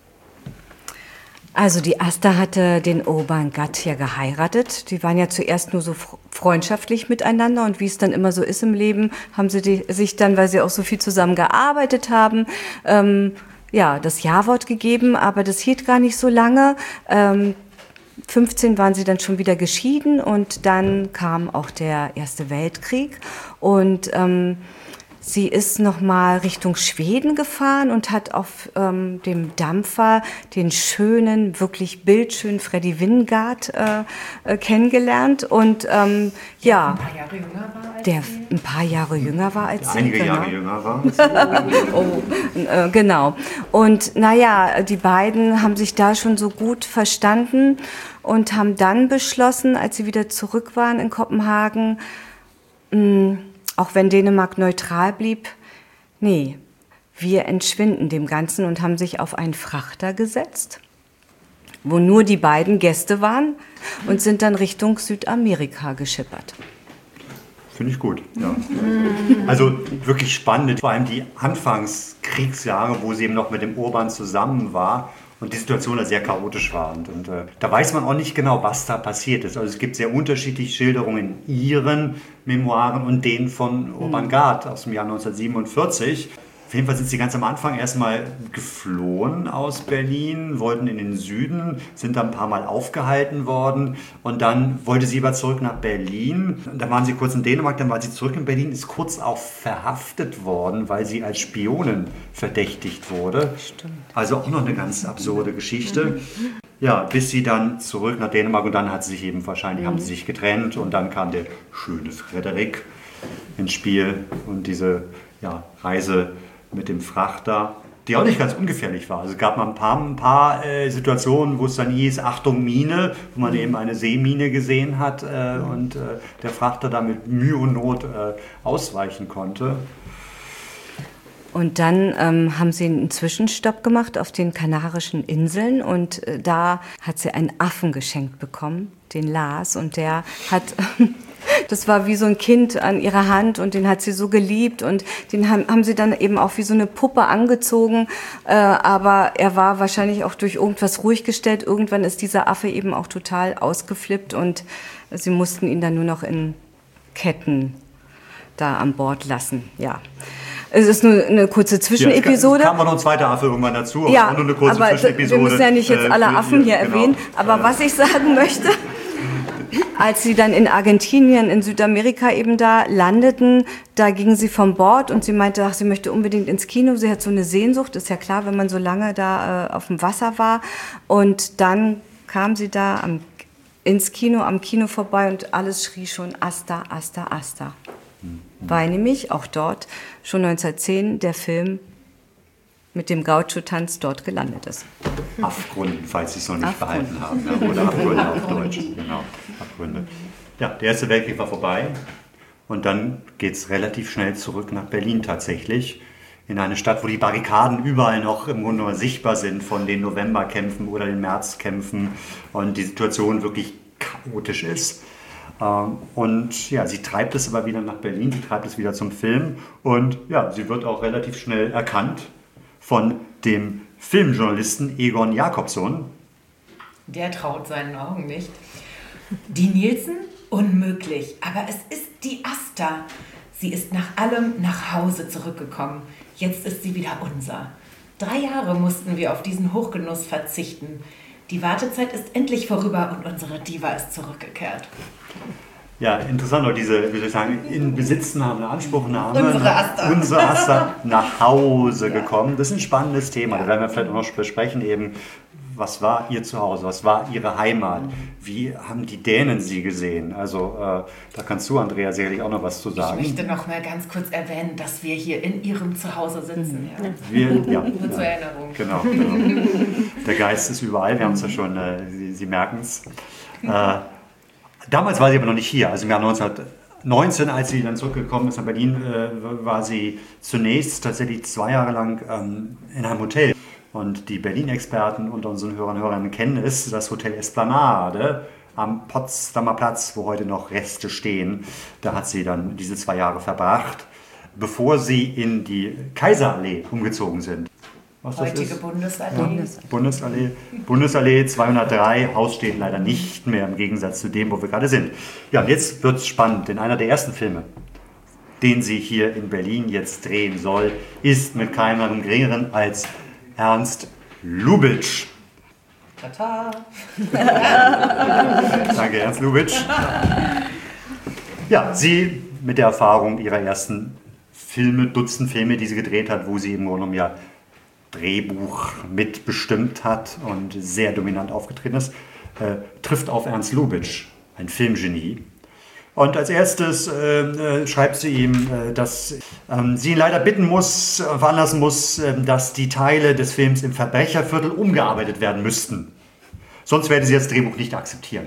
Also die Asta hatte den Urban Gatt ja geheiratet. Die waren ja zuerst nur so freundschaftlich miteinander und wie es dann immer so ist im Leben, haben sie die, sich dann, weil sie auch so viel zusammen gearbeitet haben, ähm, ja, das Ja-Wort gegeben, aber das hielt gar nicht so lange. Ähm, fünfzehn waren sie dann schon wieder geschieden und dann kam auch der Erste Weltkrieg und ähm, sie ist nochmal Richtung Schweden gefahren und hat auf ähm, dem Dampfer den schönen, wirklich bildschönen Freddy Wingard äh, äh, kennengelernt und ähm, ja, ein paar Jahre jünger war als der sie. ein paar Jahre jünger war als sie. Einige genau. Jahre jünger war. oh, äh, genau. Und naja, die beiden haben sich da schon so gut verstanden und haben dann beschlossen, als sie wieder zurück waren in Kopenhagen, mh, auch wenn Dänemark neutral blieb, nee, wir entschwinden dem Ganzen und haben sich auf einen Frachter gesetzt, wo nur die beiden Gäste waren und sind dann Richtung Südamerika geschippert. Finde ich gut, ja. Also wirklich spannend, vor allem die Anfangskriegsjahre, wo sie eben noch mit dem Urban zusammen war und die Situation da sehr chaotisch war. Und, und äh, da weiß man auch nicht genau, was da passiert ist. Also es gibt sehr unterschiedliche Schilderungen in ihren Memoiren und denen von Urban Gatt aus dem Jahr neunzehnhundertsiebenundvierzig. Auf jeden Fall sind sie ganz am Anfang erstmal geflohen aus Berlin, wollten in den Süden, sind dann ein paar Mal aufgehalten worden und dann wollte sie aber zurück nach Berlin. Da waren sie kurz in Dänemark, dann war sie zurück in Berlin, ist kurz auch verhaftet worden, weil sie als Spionin verdächtigt wurde. Stimmt. Also auch noch eine ganz absurde Geschichte. Ja, bis sie dann zurück nach Dänemark und dann hat sie sich eben wahrscheinlich, mhm. haben sie sich getrennt und dann kam der schöne Frederik ins Spiel und diese ja, Reise mit dem Frachter, die auch nicht ganz ungefährlich war. Also es gab mal ein paar, ein paar äh, Situationen, wo es dann hieß, Achtung Mine, wo man eben eine Seemine gesehen hat äh, und äh, der Frachter da mit Mühe und Not äh, ausweichen konnte. Und dann ähm, haben sie einen Zwischenstopp gemacht auf den Kanarischen Inseln und äh, da hat sie einen Affen geschenkt bekommen, den Lars, und der hat... Das war wie so ein Kind an ihrer Hand und den hat sie so geliebt und den haben, haben sie dann eben auch wie so eine Puppe angezogen, äh, aber er war wahrscheinlich auch durch irgendwas ruhig gestellt. Irgendwann ist dieser Affe eben auch total ausgeflippt und sie mussten ihn dann nur noch in Ketten da an Bord lassen, ja. Es ist nur eine kurze Zwischenepisode. Ja, es kam noch ein zweiter Affe irgendwann dazu, ja, nur eine kurze aber Zwischenepisode. Wir müssen ja nicht jetzt alle äh, Affen hier genau. erwähnen, aber was ich sagen möchte... Als sie dann in Argentinien, in Südamerika eben da landeten, da ging sie vom Bord und sie meinte, ach, sie möchte unbedingt ins Kino. Sie hat so eine Sehnsucht, ist ja klar, wenn man so lange da äh, auf dem Wasser war. Und dann kam sie da am, ins Kino, am Kino vorbei und alles schrie schon Asta, Asta, Asta. weil nämlich auch dort schon neunzehnhundertzehn der Film mit dem Gaucho-Tanz dort gelandet ist. Afgrund, falls Sie es noch nicht Afgrund. behalten haben. Ja, oder Abgründe auf Deutsch. Genau, Abgründe. Ja, der Erste Weltkrieg war vorbei und dann geht es relativ schnell zurück nach Berlin tatsächlich. In eine Stadt, wo die Barrikaden überall noch im Grunde nur sichtbar sind von den Novemberkämpfen oder den Märzkämpfen und die Situation wirklich chaotisch ist. Und ja, sie treibt es aber wieder nach Berlin, sie treibt es wieder zum Film und ja, sie wird auch relativ schnell erkannt von dem Filmjournalisten Egon Jakobson. Der traut seinen Augen nicht. Die Nielsen? Unmöglich, aber es ist die Asta. Sie ist nach allem nach Hause zurückgekommen. Jetzt ist sie wieder unser. Drei Jahre mussten wir auf diesen Hochgenuss verzichten. Die Wartezeit ist endlich vorüber und unsere Diva ist zurückgekehrt. Ja, interessant, auch diese, wie soll ich sagen, in Besitznahme, Anspruchnahme. Unsere Asta. Unsere Asta nach Hause gekommen. Das ist ein spannendes Thema. Da werden wir vielleicht auch noch besprechen, eben, was war ihr Zuhause, was war ihre Heimat, wie haben die Dänen sie gesehen? Also äh, da kannst du, Andrea, sicherlich auch noch was zu sagen. Ich möchte noch mal ganz kurz erwähnen, dass wir hier in ihrem Zuhause sitzen. Ja. Wir, ja, Nur ja, zur Erinnerung. Genau, genau. Der Geist ist überall, wir haben es ja schon, äh, Sie, Sie merken es. Äh, damals war sie aber noch nicht hier, also im Jahr neunzehnhundertneunzehn, als sie dann zurückgekommen ist nach Berlin, äh, war sie zunächst tatsächlich zwei Jahre lang ähm, in einem Hotel. Und die Berlin-Experten unter unseren Hörern und Hörern kennen es, das Hotel Esplanade am Potsdamer Platz, wo heute noch Reste stehen. Da hat sie dann diese zwei Jahre verbracht, bevor sie in die Kaiserallee umgezogen sind. Was das Heutige ist? Bundesallee. Bundesallee. Bundesallee zweihundertdrei, Haus steht leider nicht mehr im Gegensatz zu dem, wo wir gerade sind. Ja, und jetzt wird es spannend, denn einer der ersten Filme, den sie hier in Berlin jetzt drehen soll, ist mit keinem geringeren als Ernst Lubitsch. Tata. Danke, Ernst Lubitsch. Ja, sie mit der Erfahrung ihrer ersten Filme, Dutzend Filme, die sie gedreht hat, wo sie im Grunde genommen ja Drehbuch mitbestimmt hat und sehr dominant aufgetreten ist, äh, trifft auf Ernst Lubitsch, ein Filmgenie. Und als erstes äh, schreibt sie ihm, äh, dass ähm, sie ihn leider bitten muss, äh, veranlassen muss, äh, dass die Teile des Films im Verbrecherviertel umgearbeitet werden müssten. Sonst werde sie das Drehbuch nicht akzeptieren.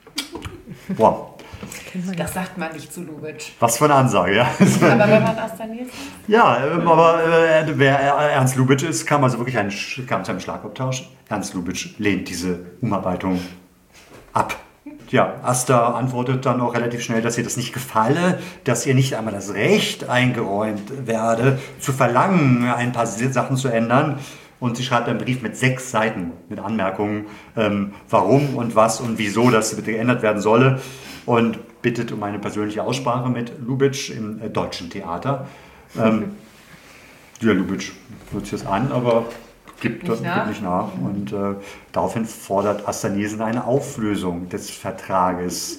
Wow. Das sagt man nicht zu Lubitsch. Was für eine Ansage, ja. Aber wenn man das dann jetzt... Ja, ähm, aber äh, wer Ernst Lubitsch ist, kam also wirklich ein, kam zu einem Schlagabtausch. Ernst Lubitsch lehnt diese Umarbeitung ab. Ja, Asta antwortet dann auch relativ schnell, dass ihr das nicht gefalle, dass ihr nicht einmal das Recht eingeräumt werde, zu verlangen, ein paar Sachen zu ändern. Und sie schreibt einen Brief mit sechs Seiten mit Anmerkungen, ähm, warum und was und wieso das bitte geändert werden solle. Und bittet um eine persönliche Aussprache mit Lubitsch im äh, Deutschen Theater. Ähm, ja, Lubitsch hört sich das an, aber gibt nicht nach. Gibt nicht nach. Und äh, daraufhin fordert Asta Nielsen eine Auflösung des Vertrages.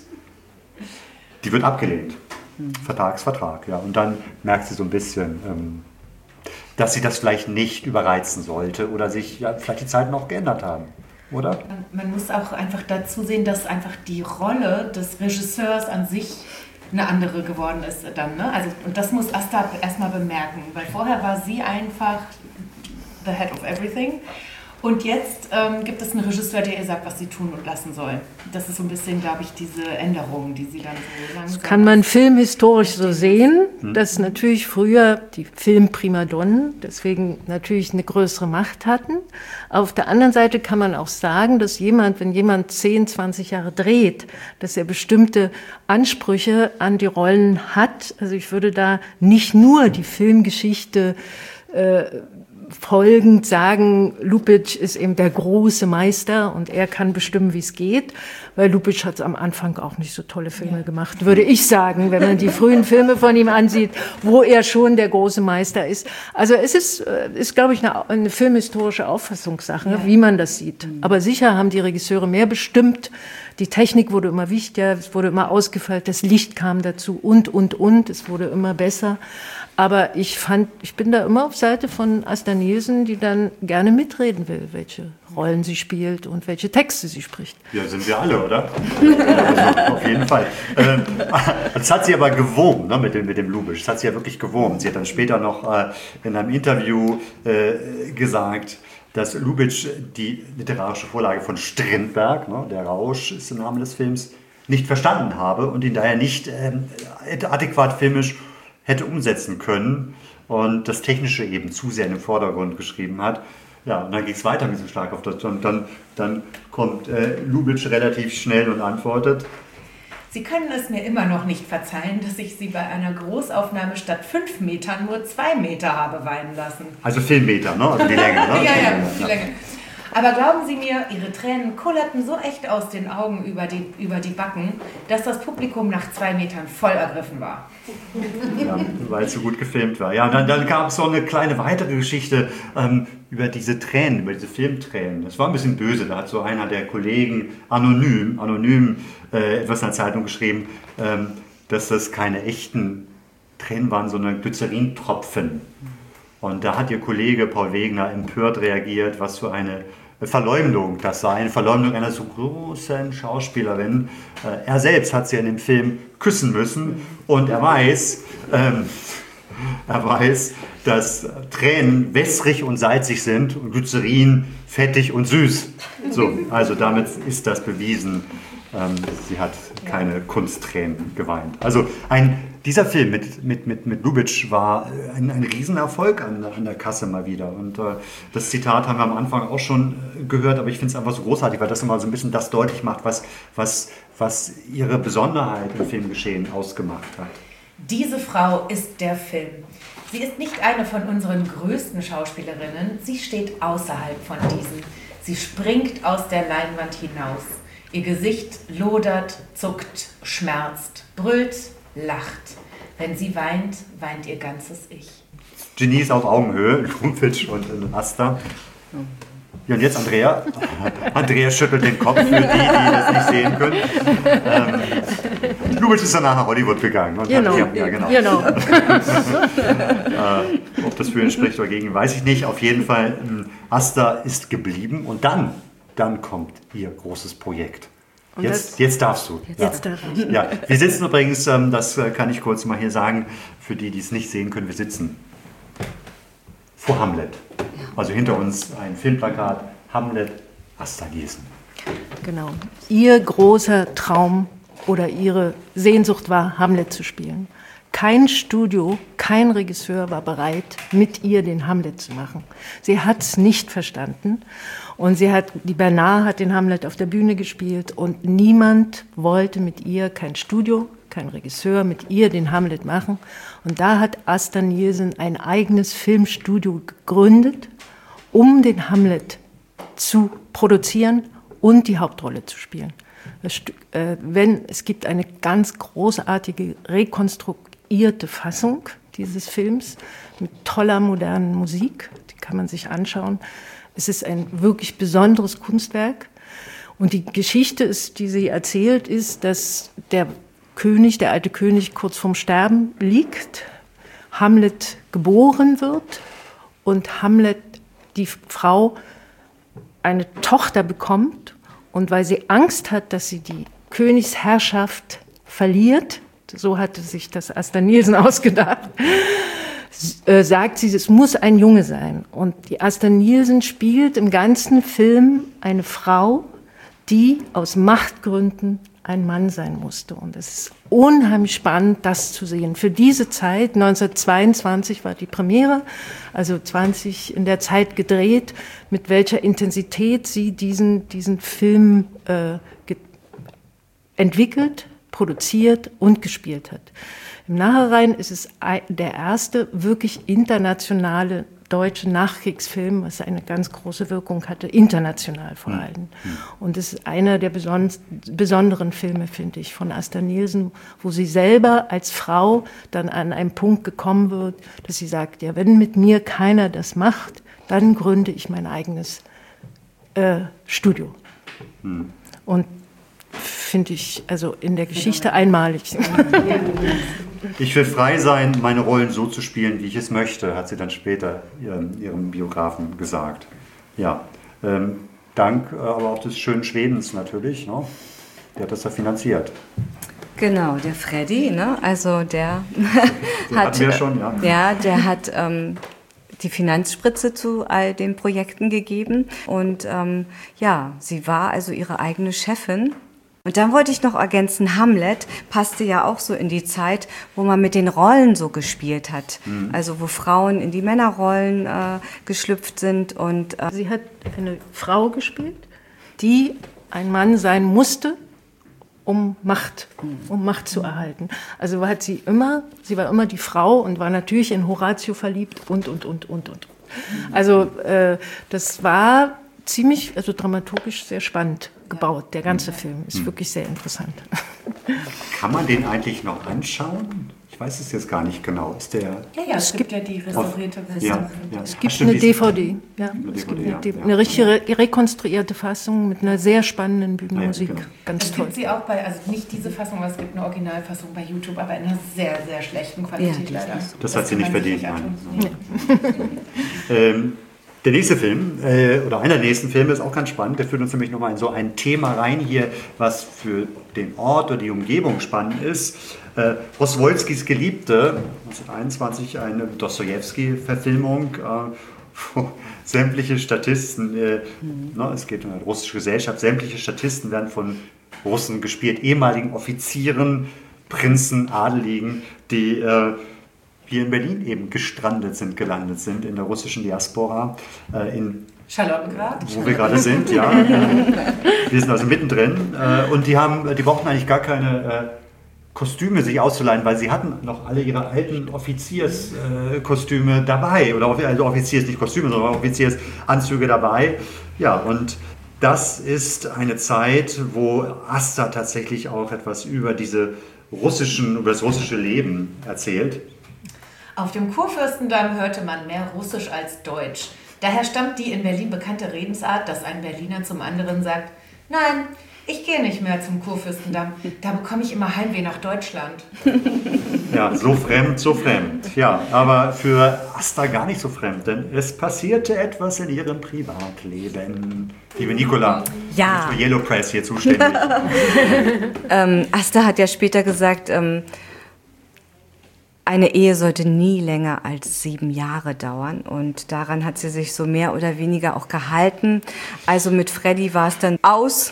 Die wird abgelehnt. Mhm. Vertragsvertrag, ja. Und dann merkt sie so ein bisschen, ähm, dass sie das vielleicht nicht überreizen sollte oder sich ja, vielleicht die Zeiten auch geändert haben. Oder? Man muss auch einfach dazu sehen, dass einfach die Rolle des Regisseurs an sich eine andere geworden ist dann. Ne? Also, und das muss Asta erstmal bemerken, weil vorher war sie einfach the head of everything. Und jetzt ähm, gibt es einen Regisseur, der ihr sagt, was sie tun und lassen soll. Das ist so ein bisschen, glaube ich, diese Änderung, die sie dann so langsam... Das kann man filmhistorisch so sehen, dass natürlich früher die Filmprimadonnen deswegen natürlich eine größere Macht hatten. Auf der anderen Seite kann man auch sagen, dass jemand, wenn jemand zehn, zwanzig Jahre dreht, dass er bestimmte Ansprüche an die Rollen hat. Also ich würde da nicht nur die Filmgeschichte äh, folgend sagen, Lubitsch ist eben der große Meister und er kann bestimmen, wie es geht, weil Lubitsch hat am Anfang auch nicht so tolle Filme ja. gemacht, würde ich sagen, wenn man die frühen Filme von ihm ansieht, wo er schon der große Meister ist. Also es ist, ist glaube ich, eine, eine filmhistorische Auffassungssache, ja. wie man das sieht. Mhm. Aber sicher haben die Regisseure mehr bestimmt. Die Technik wurde immer wichtiger, es wurde immer ausgefeilt, das Licht kam dazu und, und, und, es wurde immer besser. Aber ich fand, ich bin da immer auf Seite von Asta Nielsen, die dann gerne mitreden will, welche Rollen sie spielt und welche Texte sie spricht. Ja, sind wir alle, oder? Also, auf jeden Fall. Ähm, das hat sie aber gewurmt, ne, mit dem, mit dem Lubitsch. Das hat sie ja wirklich gewurmt. Sie hat dann später noch äh, in einem Interview äh, gesagt, dass Lubitsch die literarische Vorlage von Strindberg, ne, der Rausch ist der Name des Films, nicht verstanden habe und ihn daher nicht ähm, adäquat filmisch hätte umsetzen können und das Technische eben zu sehr in den Vordergrund geschrieben hat. Ja, und dann geht es weiter mit so stark auf das. Und dann, dann kommt äh, Lubitsch relativ schnell und antwortet: Sie können es mir immer noch nicht verzeihen, dass ich Sie bei einer Großaufnahme statt fünf Metern nur zwei Meter habe weinen lassen. Also Filmmeter, ne? Also die Länge, ne? ja, ja, die Länge. Aber glauben Sie mir, Ihre Tränen kullerten so echt aus den Augen über die, über die Backen, dass das Publikum nach zwei Metern voll ergriffen war. Ja, weil es so gut gefilmt war. Ja, dann, dann gab es noch eine kleine weitere Geschichte ähm, über diese Tränen, über diese Filmtränen. Das war ein bisschen böse. Da hat so einer der Kollegen anonym, anonym äh, etwas in der Zeitung geschrieben, ähm, dass das keine echten Tränen waren, sondern Glycerintropfen. Und da hat ihr Kollege Paul Wegener empört reagiert, was für eine Verleumdung das sei, eine Verleumdung einer so großen Schauspielerin. Äh, er selbst hat sie in dem Film küssen müssen und er weiß, ähm, er weiß, dass Tränen wässrig und salzig sind und Glycerin fettig und süß. So, also damit ist das bewiesen. Ähm, sie hat keine Kunsttränen geweint. Also ein, dieser Film mit, mit, mit, mit Lubitsch war ein, ein Riesenerfolg an, an der Kasse mal wieder. Und äh, das Zitat haben wir am Anfang auch schon gehört, aber ich finde es einfach so großartig, weil das immer so ein bisschen das deutlich macht, was, was, was ihre Besonderheit im Filmgeschehen ausgemacht hat. Diese Frau ist der Film. Sie ist nicht eine von unseren größten Schauspielerinnen, sie steht außerhalb von diesen. Sie springt aus der Leinwand hinaus. Ihr Gesicht lodert, zuckt, schmerzt, brüllt, lacht. Wenn sie weint, weint ihr ganzes Ich. Genies auf Augenhöhe, Lubitsch und, und Asta. Ja, und jetzt Andrea. Andrea schüttelt den Kopf für die, die das nicht sehen können. Ähm, Lubitsch ist danach nach Hollywood gegangen. Und genau. Hat, ja, genau. genau. äh, ob das für ihn spricht oder gegen ihn, weiß ich nicht. Auf jeden Fall, Asta ist geblieben und dann Dann kommt ihr großes Projekt. Jetzt, das, jetzt darfst du. Jetzt, ja. jetzt darf ich. Ja. Wir sitzen übrigens, das kann ich kurz mal hier sagen, für die, die es nicht sehen können, wir sitzen vor Hamlet. Also hinter uns ein Filmplakat, Hamlet, Asta Nielsen. Genau. Ihr großer Traum oder ihre Sehnsucht war, Hamlet zu spielen. Kein Studio, kein Regisseur war bereit, mit ihr den Hamlet zu machen. Sie hat es nicht verstanden. Und sie hat, die Bernard hat den Hamlet auf der Bühne gespielt und niemand wollte mit ihr, kein Studio, kein Regisseur, mit ihr den Hamlet machen. Und da hat Asta Nielsen ein eigenes Filmstudio gegründet, um den Hamlet zu produzieren und die Hauptrolle zu spielen. Das, äh, wenn, es gibt eine ganz großartige, rekonstruierte Fassung dieses Films mit toller modernen Musik, die kann man sich anschauen. Es ist ein wirklich besonderes Kunstwerk. Und die Geschichte, ist, die sie erzählt, ist, dass der König, der alte König, kurz vorm Sterben liegt, Hamlet geboren wird und Hamlet, die Frau, eine Tochter bekommt. Und weil sie Angst hat, dass sie die Königsherrschaft verliert, so hatte sich das Asta Nielsen ausgedacht, sagt sie, es muss ein Junge sein. Und die Asta Nielsen spielt im ganzen Film eine Frau, die aus Machtgründen ein Mann sein musste. Und es ist unheimlich spannend, das zu sehen. Für diese Zeit, neunzehnhundertzweiundzwanzig war die Premiere, also zwanzig in der Zeit gedreht, mit welcher Intensität sie diesen, diesen Film äh, entwickelt, produziert und gespielt hat. Im Nachhinein ist es der erste wirklich internationale deutsche Nachkriegsfilm, was eine ganz große Wirkung hatte, international vor allem. Und es ist einer der beson- besonderen Filme, finde ich, von Asta Nielsen, wo sie selber als Frau dann an einen Punkt gekommen wird, dass sie sagt, ja, wenn mit mir keiner das macht, dann gründe ich mein eigenes äh, Studio. Hm. Und finde ich also in der Geschichte einmalig. Ich will frei sein, meine Rollen so zu spielen, wie ich es möchte, hat sie dann später ihrem, ihrem Biografen gesagt. Ja, ähm, dank äh, aber auch des schönen Schwedens natürlich, ne? Der hat das ja finanziert. Genau, der Freddy, ne? Also der Den hat, hatten wir schon, ja. ja, der hat ähm, die Finanzspritze zu all den Projekten gegeben und ähm, ja, sie war also ihre eigene Chefin. Und dann wollte ich noch ergänzen, Hamlet passte ja auch so in die Zeit, wo man mit den Rollen so gespielt hat. Mhm. Also wo Frauen in die Männerrollen äh, geschlüpft sind. Und äh sie hat eine Frau gespielt, die ein Mann sein musste, um Macht, um Macht zu erhalten. Also hat sie immer, sie war immer die Frau und war natürlich in Horatio verliebt und, und, und, und, und. Also äh, das war ziemlich, also dramaturgisch sehr spannend gebaut. Der ganze Film ist hm. wirklich sehr interessant. Kann man den eigentlich noch anschauen? Ich weiß es jetzt gar nicht genau. Ist der? Ja, ja, es, es gibt, gibt ja die restaurierte Version. Ja, ja. Es gibt Stimmt, eine D V D. Ja, eine es D V D, gibt eine, ja, eine ja. richtige re rekonstruierte Fassung mit einer sehr spannenden Bühnenmusik. Ja, genau. Ganz es toll. gibt sie auch bei, also nicht diese Fassung, aber es gibt eine Originalfassung bei YouTube, aber in einer sehr, sehr schlechten Qualität ja, leider. Das, das hat sie nicht verdient. Nein. ähm, Der nächste Film, äh, oder einer der nächsten Filme, ist auch ganz spannend. Der führt uns nämlich nochmal in so ein Thema rein hier, was für den Ort oder die Umgebung spannend ist. Äh, Roswolskis Geliebte, neunzehnhunderteinundzwanzig, eine Dostojewski-Verfilmung, äh, wo sämtliche Statisten, äh, mhm. ne, es geht um eine russische Gesellschaft, sämtliche Statisten werden von Russen gespielt, ehemaligen Offizieren, Prinzen, Adeligen, die äh, hier in Berlin eben gestrandet sind, gelandet sind, in der russischen Diaspora, äh, in Charlottengrad, wo wir gerade sind, ja. Wir sind also mittendrin äh, und die haben, die brauchten eigentlich gar keine äh, Kostüme sich auszuleihen, weil sie hatten noch alle ihre alten Offizierskostüme äh, dabei, oder also Offiziers, nicht Kostüme, sondern Offiziersanzüge dabei. Ja, und das ist eine Zeit, wo Asta tatsächlich auch etwas über diese russischen, über das russische Leben erzählt. Auf dem Kurfürstendamm hörte man mehr Russisch als Deutsch. Daher stammt die in Berlin bekannte Redensart, dass ein Berliner zum anderen sagt, nein, ich gehe nicht mehr zum Kurfürstendamm, da bekomme ich immer Heimweh nach Deutschland. Ja, so fremd, so fremd. Ja, aber für Asta gar nicht so fremd, denn es passierte etwas in ihrem Privatleben. Liebe Nicola, ja. für Yellow Press hier zuständig. ähm, Asta hat ja später gesagt, ähm, eine Ehe sollte nie länger als sieben Jahre dauern und daran hat sie sich so mehr oder weniger auch gehalten. Also mit Freddy war es dann aus,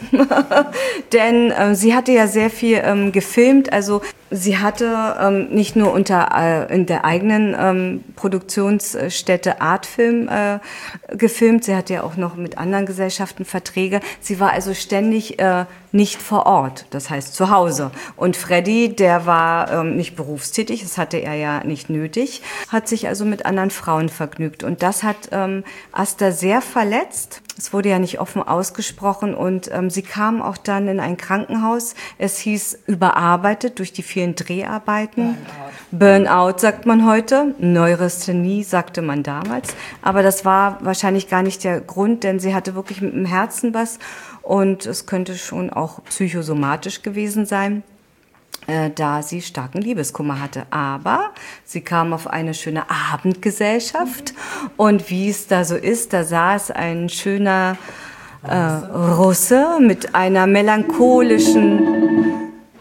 denn äh, sie hatte ja sehr viel ähm, gefilmt. Also sie hatte ähm, nicht nur unter äh, in der eigenen ähm, Produktionsstätte Artfilm äh, gefilmt, sie hatte ja auch noch mit anderen Gesellschaften Verträge. Sie war also ständig äh, nicht vor Ort, das heißt zu Hause. Und Freddy, der war ähm, nicht berufstätig, das hatte er ja nicht nötig, hat sich also mit anderen Frauen vergnügt. Und das hat ähm, Asta sehr verletzt. Es wurde ja nicht offen ausgesprochen und ähm, sie kam auch dann in ein Krankenhaus. Es hieß überarbeitet durch die vielen Dreharbeiten. Burnout, Burnout sagt man heute. Neurasthenie sagte man damals. Aber das war wahrscheinlich gar nicht der Grund, denn sie hatte wirklich mit dem Herzen was. Und es könnte schon auch psychosomatisch gewesen sein, äh, da sie starken Liebeskummer hatte. Aber sie kam auf eine schöne Abendgesellschaft und wie es da so ist, da saß ein schöner äh, Russe mit einer melancholischen,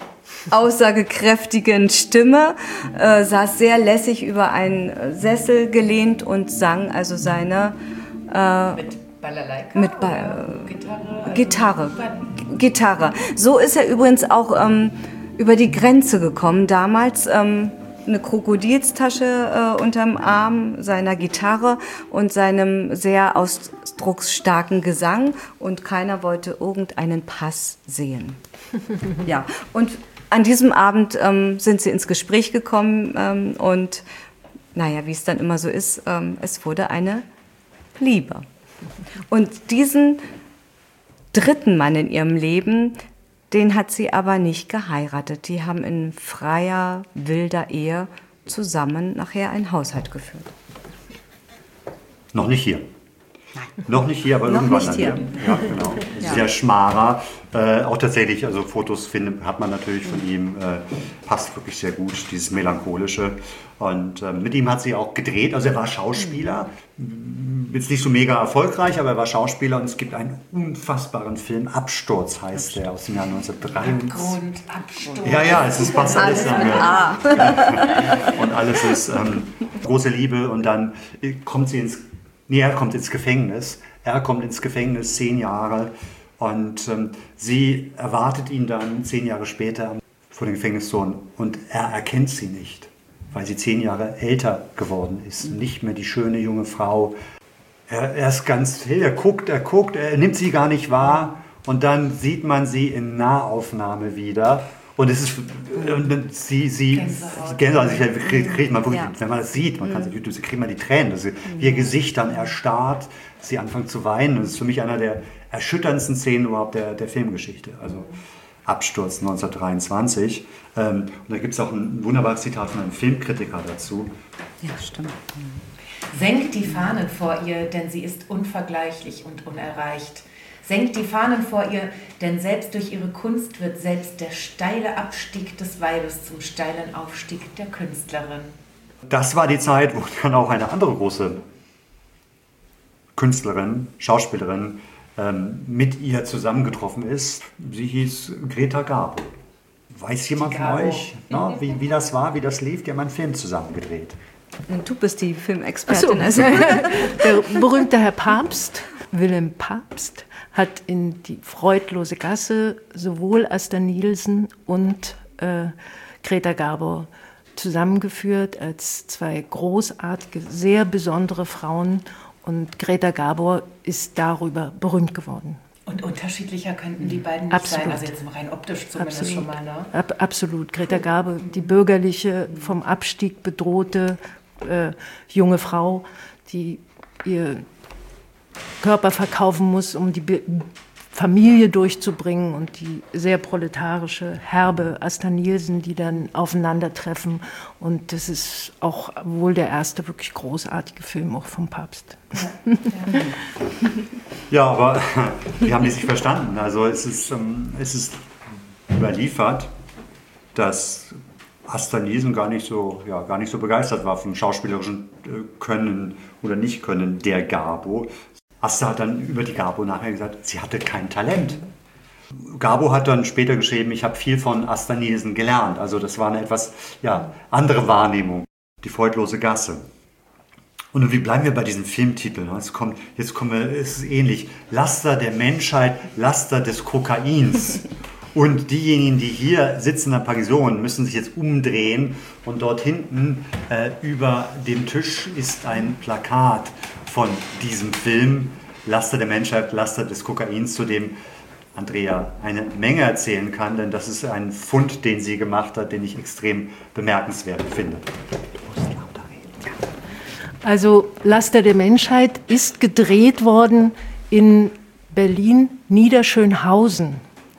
aussagekräftigen Stimme, äh, saß sehr lässig über einen Sessel gelehnt und sang also seine... Äh, mit Balalaika? Mit ba Gitarre? Gitarre. Gitarre. So ist er übrigens auch ähm, über die Grenze gekommen damals. Ähm, eine Krokodilstasche äh, unterm Arm, seiner Gitarre und seinem sehr ausdrucksstarken Gesang. Und keiner wollte irgendeinen Pass sehen. Ja, und an diesem Abend ähm, sind sie ins Gespräch gekommen ähm, und naja, wie es dann immer so ist, ähm, es wurde eine Liebe. Und diesen dritten Mann in ihrem Leben, den hat sie aber nicht geheiratet. Die haben in freier, wilder Ehe zusammen nachher einen Haushalt geführt. Noch nicht hier. Nein. Noch nicht hier, aber Noch irgendwann nicht dann hier. hier. Ja, genau. Ja. Sehr schmaler. Äh, auch tatsächlich, also Fotos find, hat man natürlich von ihm, äh, passt wirklich sehr gut, dieses Melancholische. Und äh, mit ihm hat sie auch gedreht, also er war Schauspieler, jetzt nicht so mega erfolgreich, aber er war Schauspieler und es gibt einen unfassbaren Film, Absturz heißt der, aus dem Jahr neunzehnhundertdreiundsiebzig. Abgrund, Absturz. Ja, ja, es ist fast alles. Alles mit A. Und alles ist ähm, große Liebe und dann kommt sie ins, nee, er kommt ins Gefängnis, er kommt ins Gefängnis, zehn Jahre und ähm, sie erwartet ihn dann zehn Jahre später vor dem Gefängnistor und er erkennt sie nicht, weil sie zehn Jahre älter geworden ist, nicht mehr die schöne junge Frau. Er, er ist ganz hill, er guckt, er guckt, er nimmt sie gar nicht wahr und dann sieht man sie in Nahaufnahme wieder. Und es ist, und sie, sie, Gänsehaut. Gänsehaut, also kriegt, kriegt man wirklich, Ja. wenn man das sieht, man kann sich, kriegt man die Tränen, also ihr Gesicht dann erstarrt, sie anfangen zu weinen. Das ist für mich einer der erschütterndsten Szenen überhaupt der, der Filmgeschichte. Also Absturz neunzehnhundertdreiundzwanzig. Ähm, und da gibt es auch ein wunderbares Zitat von einem Filmkritiker dazu. Ja, stimmt. Senkt die Fahnen vor ihr, denn sie ist unvergleichlich und unerreicht. Senkt die Fahnen vor ihr, denn selbst durch ihre Kunst wird selbst der steile Abstieg des Weibes zum steilen Aufstieg der Künstlerin. Das war die Zeit, wo dann auch eine andere große Künstlerin, Schauspielerin, ähm, mit ihr zusammengetroffen ist. Sie hieß Greta Garbo. Weiß jemand von Garbo. euch, na, wie, wie das war, wie das lief? Die haben einen Film zusammen gedreht. Du bist die Ach so. Filmexpertin. Also. Der berühmte Herr Pabst, Wilhelm Pabst, hat in die Freudlose Gasse sowohl Asta Nielsen und äh, Greta Garbo zusammengeführt als zwei großartige, sehr besondere Frauen. Und Greta Garbo ist darüber berühmt geworden. Und unterschiedlicher könnten die beiden nicht Absolut. sein, also jetzt rein optisch zumindest Absolut. schon mal. Ne? Ab, absolut. Greta Garbo, die bürgerliche, vom Abstieg bedrohte äh, junge Frau, die ihr Körper verkaufen muss, um die Be Familie durchzubringen, und die sehr proletarische, herbe Asta Nielsen, die dann aufeinandertreffen. Und das ist auch wohl der erste wirklich großartige Film auch vom Papst. Ja, ja. Ja, aber die haben die sich verstanden. Also es ist, ähm, es ist überliefert, dass Asta Nielsen gar nicht so, ja, gar nicht so begeistert war vom schauspielerischen äh, Können oder Nicht-Können der Garbo. Asta hat dann über die Garbo nachher gesagt, sie hatte kein Talent. Garbo hat dann später geschrieben, ich habe viel von Asta Nielsen gelernt. Also das war eine etwas ja, andere Wahrnehmung. Die Freudlose Gasse. Und wie bleiben wir bei diesem Filmtitel? Jetzt kommt, jetzt kommen wir, es ist ähnlich. Laster der Menschheit, Laster des Kokains. Und diejenigen, die hier sitzen in der Pension, müssen sich jetzt umdrehen. Und dort hinten äh, über dem Tisch ist ein Plakat von diesem Film, Laster der Menschheit, Laster des Kokains, zu dem Andrea eine Menge erzählen kann, denn das ist ein Fund, den sie gemacht hat, den ich extrem bemerkenswert finde. Also Laster der Menschheit ist gedreht worden in Berlin-Niederschönhausen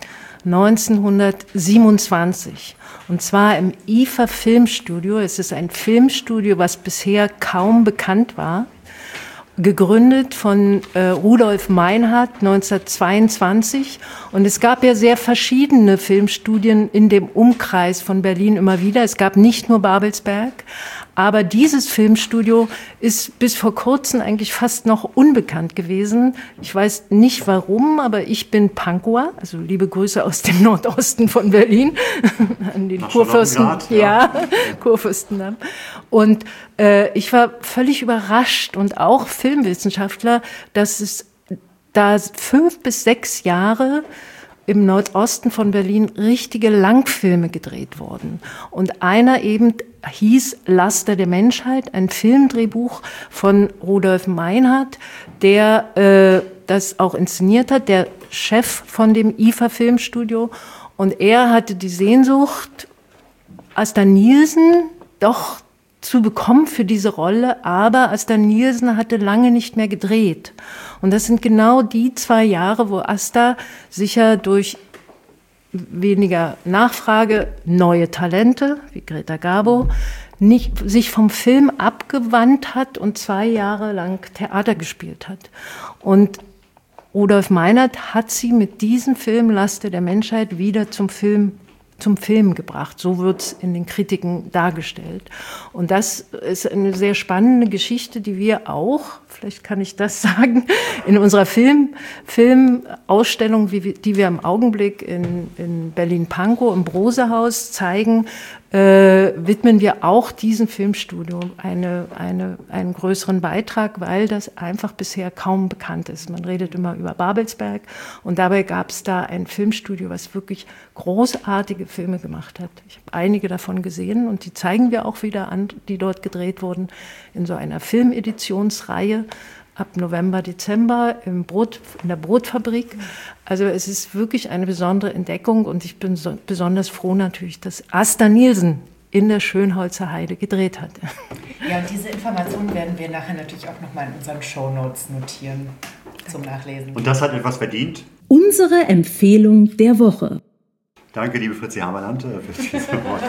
neunzehnhundertsiebenundzwanzig. Und zwar im I F A Filmstudio. Es ist ein Filmstudio, was bisher kaum bekannt war. Gegründet von äh, Rudolf Meinhardt neunzehnhundertzweiundzwanzig. Und es gab ja sehr verschiedene Filmstudien in dem Umkreis von Berlin immer wieder. Es gab nicht nur Babelsberg, aber dieses Filmstudio ist bis vor kurzem eigentlich fast noch unbekannt gewesen. Ich weiß nicht warum, aber ich bin Pankower, also liebe Grüße aus dem Nordosten von Berlin an den Nach Kurfürsten, Charlottengrad, ja, ja. Kurfürstendamm. Und äh, ich war völlig überrascht, und auch Filmwissenschaftler, dass es da fünf bis sechs Jahre im Nordosten von Berlin richtige Langfilme gedreht wurden. Und einer eben hieß Laster der Menschheit, ein Filmdrehbuch von Rudolf Meinhardt, der äh, das auch inszeniert hat, der Chef von dem I F A Filmstudio. Und er hatte die Sehnsucht, Asta Nielsen doch zu bekommen für diese Rolle, aber Asta Nielsen hatte lange nicht mehr gedreht. Und das sind genau die zwei Jahre, wo Asta sicher durch weniger Nachfrage, neue Talente, wie Greta Garbo, nicht, sich vom Film abgewandt hat und zwei Jahre lang Theater gespielt hat. Und Rudolf Meinert hat sie mit diesem Film Laster der Menschheit wieder zum Film zum Film gebracht. So wird es in den Kritiken dargestellt. Und das ist eine sehr spannende Geschichte, die wir auch, vielleicht kann ich das sagen, in unserer Film, Filmausstellung, wie, die wir im Augenblick in, in Berlin-Pankow im Brose-Haus zeigen, äh, widmen wir auch diesem Filmstudio eine, eine, einen größeren Beitrag, weil das einfach bisher kaum bekannt ist. Man redet immer über Babelsberg und dabei gab es da ein Filmstudio, was wirklich großartige Filme gemacht hat. Ich habe einige davon gesehen und die zeigen wir auch wieder an, die dort gedreht wurden, in so einer Filmeditionsreihe ab November, Dezember im Brot, in der Brotfabrik. Also es ist wirklich eine besondere Entdeckung und ich bin so, besonders froh natürlich, dass Asta Nielsen in der Schönholzer Heide gedreht hat. Ja, und diese Informationen werden wir nachher natürlich auch nochmal in unseren Shownotes notieren zum Nachlesen. Und das hat etwas verdient? Unsere Empfehlung der Woche. Danke, liebe Fritzi Haberland, für diese Worte.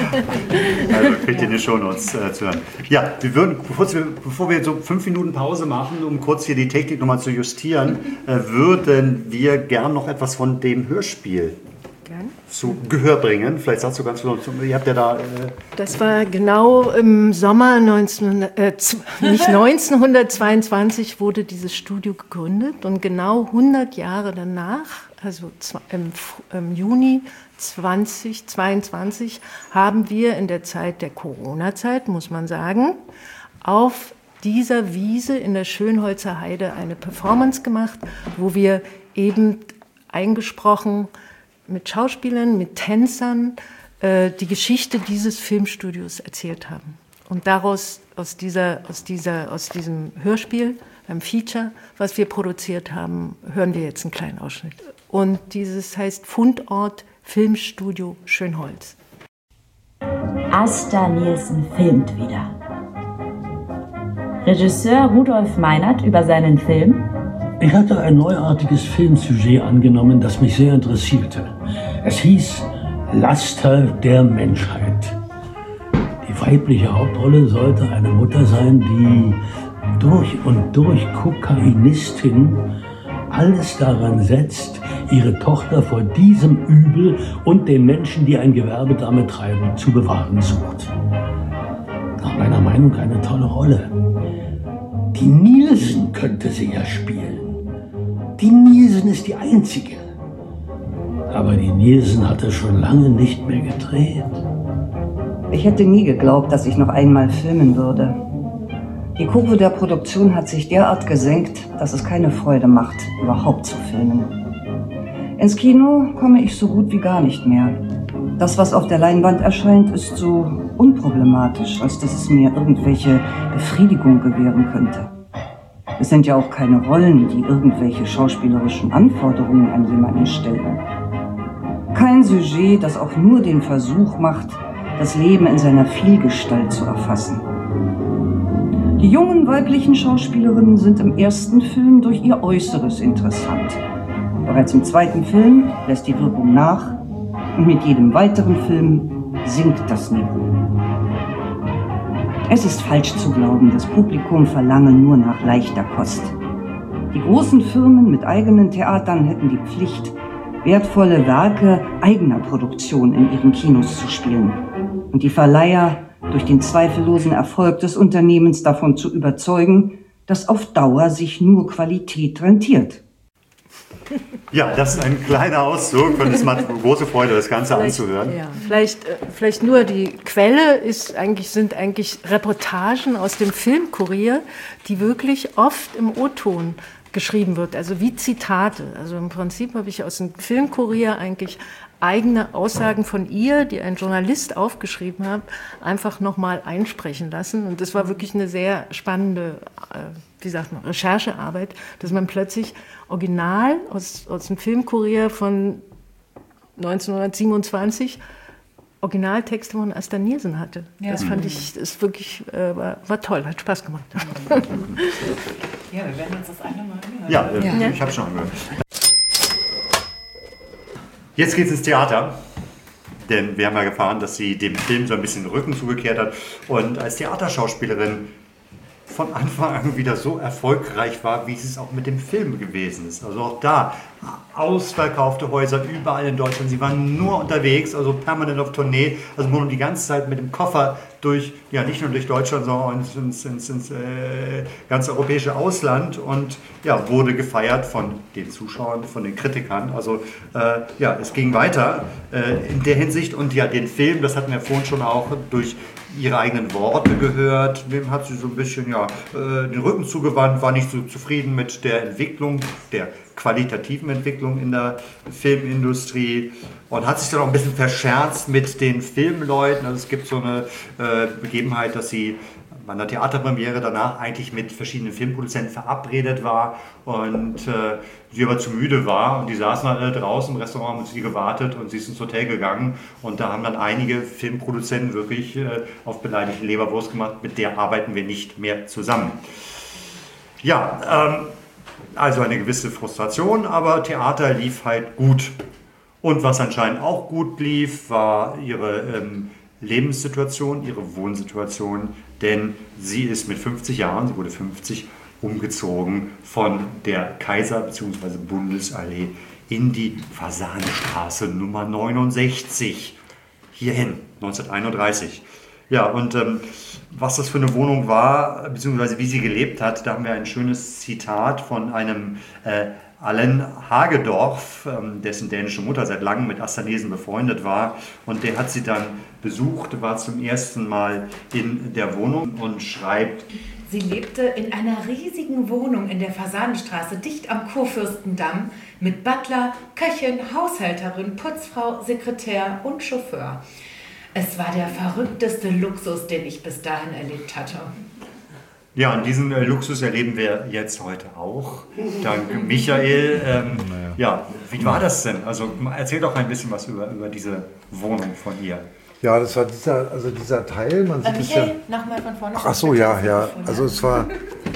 Also kriegt ihr in den Shownotes äh, zu hören. Ja, wir würden, bevor wir, bevor wir so fünf Minuten Pause machen, um kurz hier die Technik nochmal zu justieren, äh, würden wir gern noch etwas von dem Hörspiel gern zu Gehör bringen. Vielleicht sagst du ganz kurz, ihr habt ja da... Äh das war genau im Sommer neunzehnhundert, äh, nicht neunzehnhundertzweiundzwanzig wurde dieses Studio gegründet und genau hundert Jahre danach, also im, im Juni zweitausendzweiundzwanzig, haben wir in der Zeit der Corona-Zeit, muss man sagen, auf dieser Wiese in der Schönholzer Heide eine Performance gemacht, wo wir eben eingesprochen mit Schauspielern, mit Tänzern äh, die Geschichte dieses Filmstudios erzählt haben. Und daraus, aus, dieser, aus, dieser, aus diesem Hörspiel, beim Feature, was wir produziert haben, hören wir jetzt einen kleinen Ausschnitt. Und dieses heißt Fundort Filmstudio Schönholz. Asta Nielsen filmt wieder. Regisseur Rudolf Meinert über seinen Film. Ich hatte ein neuartiges Filmsujet angenommen, das mich sehr interessierte. Es hieß Laster der Menschheit. Die weibliche Hauptrolle sollte eine Mutter sein, die durch und durch Kokainistin alles daran setzt, ihre Tochter vor diesem Übel und den Menschen, die ein Gewerbe damit treiben, zu bewahren sucht. Nach meiner Meinung eine tolle Rolle. Die Nielsen könnte sie ja spielen. Die Nielsen ist die einzige. Aber die Nielsen hatte schon lange nicht mehr gedreht. Ich hätte nie geglaubt, dass ich noch einmal filmen würde. Die Kurve der Produktion hat sich derart gesenkt, dass es keine Freude macht, überhaupt zu filmen. Ins Kino komme ich so gut wie gar nicht mehr. Das, was auf der Leinwand erscheint, ist so unproblematisch, als dass es mir irgendwelche Befriedigung gewähren könnte. Es sind ja auch keine Rollen, die irgendwelche schauspielerischen Anforderungen an jemanden stellen. Kein Sujet, das auch nur den Versuch macht, das Leben in seiner Vielgestalt zu erfassen. Die jungen weiblichen Schauspielerinnen sind im ersten Film durch ihr Äußeres interessant. Bereits im zweiten Film lässt die Wirkung nach und mit jedem weiteren Film sinkt das Niveau. Es ist falsch zu glauben, das Publikum verlange nur nach leichter Kost. Die großen Firmen mit eigenen Theatern hätten die Pflicht, wertvolle Werke eigener Produktion in ihren Kinos zu spielen und die Verleiher durch den zweifellosen Erfolg des Unternehmens davon zu überzeugen, dass auf Dauer sich nur Qualität rentiert. Ja, das ist ein kleiner Auszug und es macht große Freude, das Ganze vielleicht, anzuhören. Ja, vielleicht, vielleicht nur die Quelle ist eigentlich, sind eigentlich Reportagen aus dem Filmkurier, die wirklich oft im O-Ton geschrieben wird, also wie Zitate. Also im Prinzip habe ich aus dem Filmkurier eigentlich eigene Aussagen von ihr, die ein Journalist aufgeschrieben hat, einfach nochmal einsprechen lassen. Und das war wirklich eine sehr spannende, äh, wie sagt man, Recherchearbeit, dass man plötzlich original aus, aus dem Filmkurier von neunzehnhundertsiebenundzwanzig Originaltexte von Asta Nielsen hatte. Ja. Das fand ich, das wirklich, äh, war, war toll, hat Spaß gemacht. Ja, wir werden uns das eine mal anhören. Ja, äh, ja. ich habe schon angehört. Jetzt geht's ins Theater. denn wir haben ja erfahren, dass sie dem Film so ein bisschen den Rücken zugekehrt hat und als Theaterschauspielerin von Anfang an wieder so erfolgreich war, wie es auch mit dem Film gewesen ist. Also auch da ausverkaufte Häuser überall in Deutschland. Sie waren nur unterwegs, also permanent auf Tournee, also nur die ganze Zeit mit dem Koffer durch, ja nicht nur durch Deutschland, sondern ins, ins, ins, ins äh, ganz europäische Ausland und ja, wurde gefeiert von den Zuschauern, von den Kritikern. Also äh, ja, es ging weiter äh, in der Hinsicht und ja, den Film, das hatten wir vorhin schon auch durch ihre eigenen Worte gehört, dem hat sie so ein bisschen ja, äh, den Rücken zugewandt, war nicht so zufrieden mit der Entwicklung, der qualitativen Entwicklung in der Filmindustrie und hat sich dann auch ein bisschen verscherzt mit den Filmleuten. Also es gibt so eine äh, Begebenheit, dass sie bei einer Theaterpremiere danach eigentlich mit verschiedenen Filmproduzenten verabredet war und äh, sie aber zu müde war und die saßen alle draußen im Restaurant, haben sie gewartet und sie ist ins Hotel gegangen und da haben dann einige Filmproduzenten wirklich äh, auf beleidigte Leberwurst gemacht, mit der arbeiten wir nicht mehr zusammen. Ja, ähm, also eine gewisse Frustration, aber Theater lief halt gut. Und was anscheinend auch gut lief, war ihre ähm, Lebenssituation, ihre Wohnsituation, denn sie ist mit fünfzig Jahren, sie wurde fünfzig, umgezogen von der Kaiser- bzw. Bundesallee in die Fasanenstraße Nummer neunundsechzig, hierhin, neunzehnhunderteinunddreißig. Ja, und ähm, was das für eine Wohnung war, beziehungsweise wie sie gelebt hat, da haben wir ein schönes Zitat von einem äh, Allen Hagedorf, ähm, dessen dänische Mutter seit langem mit Asta Nielsen befreundet war. Und der hat sie dann besucht, war zum ersten Mal in der Wohnung und schreibt: Sie lebte in einer riesigen Wohnung in der Fasanenstraße, dicht am Kurfürstendamm, mit Butler, Köchin, Haushälterin, Putzfrau, Sekretär und Chauffeur. Es war der verrückteste Luxus, den ich bis dahin erlebt hatte. Ja, und diesen äh, Luxus erleben wir jetzt heute auch. Dank Michael. Ähm, ja, wie war das denn? Also erzähl doch ein bisschen was über, über diese Wohnung von ihr. Ja, das war dieser, also dieser Teil. Man sieht äh, es Michael, ja. nochmal von vorne. Ach so, ja, ja. Also es war,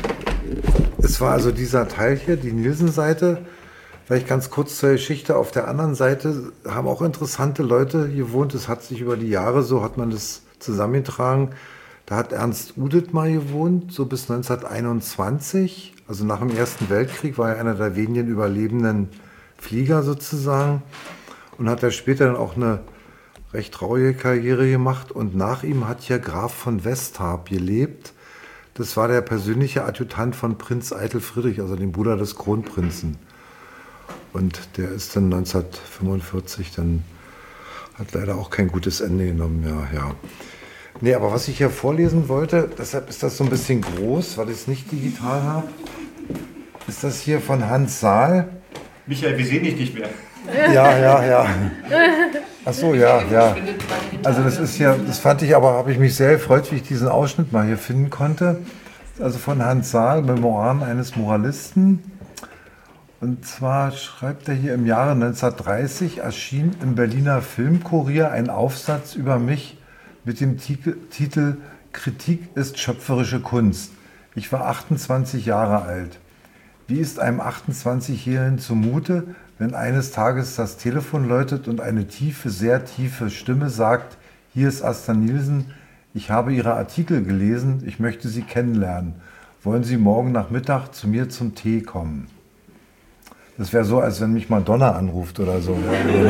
es war also dieser Teil hier, die Nielsen-Seite. Vielleicht ganz kurz zur Geschichte. Auf der anderen Seite haben auch interessante Leute gewohnt. Es hat sich über die Jahre, so hat man das zusammengetragen. Da hat Ernst Udet mal gewohnt, so bis neunzehnhunderteinundzwanzig. Also nach dem Ersten Weltkrieg war er einer der wenigen überlebenden Flieger sozusagen. Und hat er später dann auch eine recht traurige Karriere gemacht. Und nach ihm hat hier Graf von Westarp gelebt. Das war der persönliche Adjutant von Prinz Eitel Friedrich, also dem Bruder des Kronprinzen. Und der ist dann neunzehnhundertfünfundvierzig, dann hat leider auch kein gutes Ende genommen. Ja, ja. Nee, aber was ich hier vorlesen wollte, deshalb ist das so ein bisschen groß, weil ich es nicht digital habe, ist das hier von Hans Saal. Michael, wir sehen dich nicht mehr. Ja, ja, ja. Ach so, ja, ja. Also das ist hier, das fand ich aber, habe ich mich sehr gefreut, wie ich diesen Ausschnitt mal hier finden konnte. Also von Hans Saal, Memoiren eines Moralisten. Und zwar schreibt er hier: Im Jahre neunzehnhundertdreißig erschien im Berliner Filmkurier ein Aufsatz über mich mit dem Titel Kritik ist schöpferische Kunst. Ich war achtundzwanzig Jahre alt. Wie ist einem achtundzwanzigjährigen zumute, wenn eines Tages das Telefon läutet und eine tiefe, sehr tiefe Stimme sagt: Hier ist Asta Nielsen, ich habe Ihre Artikel gelesen, ich möchte Sie kennenlernen. Wollen Sie morgen Nachmittag zu mir zum Tee kommen? Das wäre so, als wenn mich Madonna anruft oder so.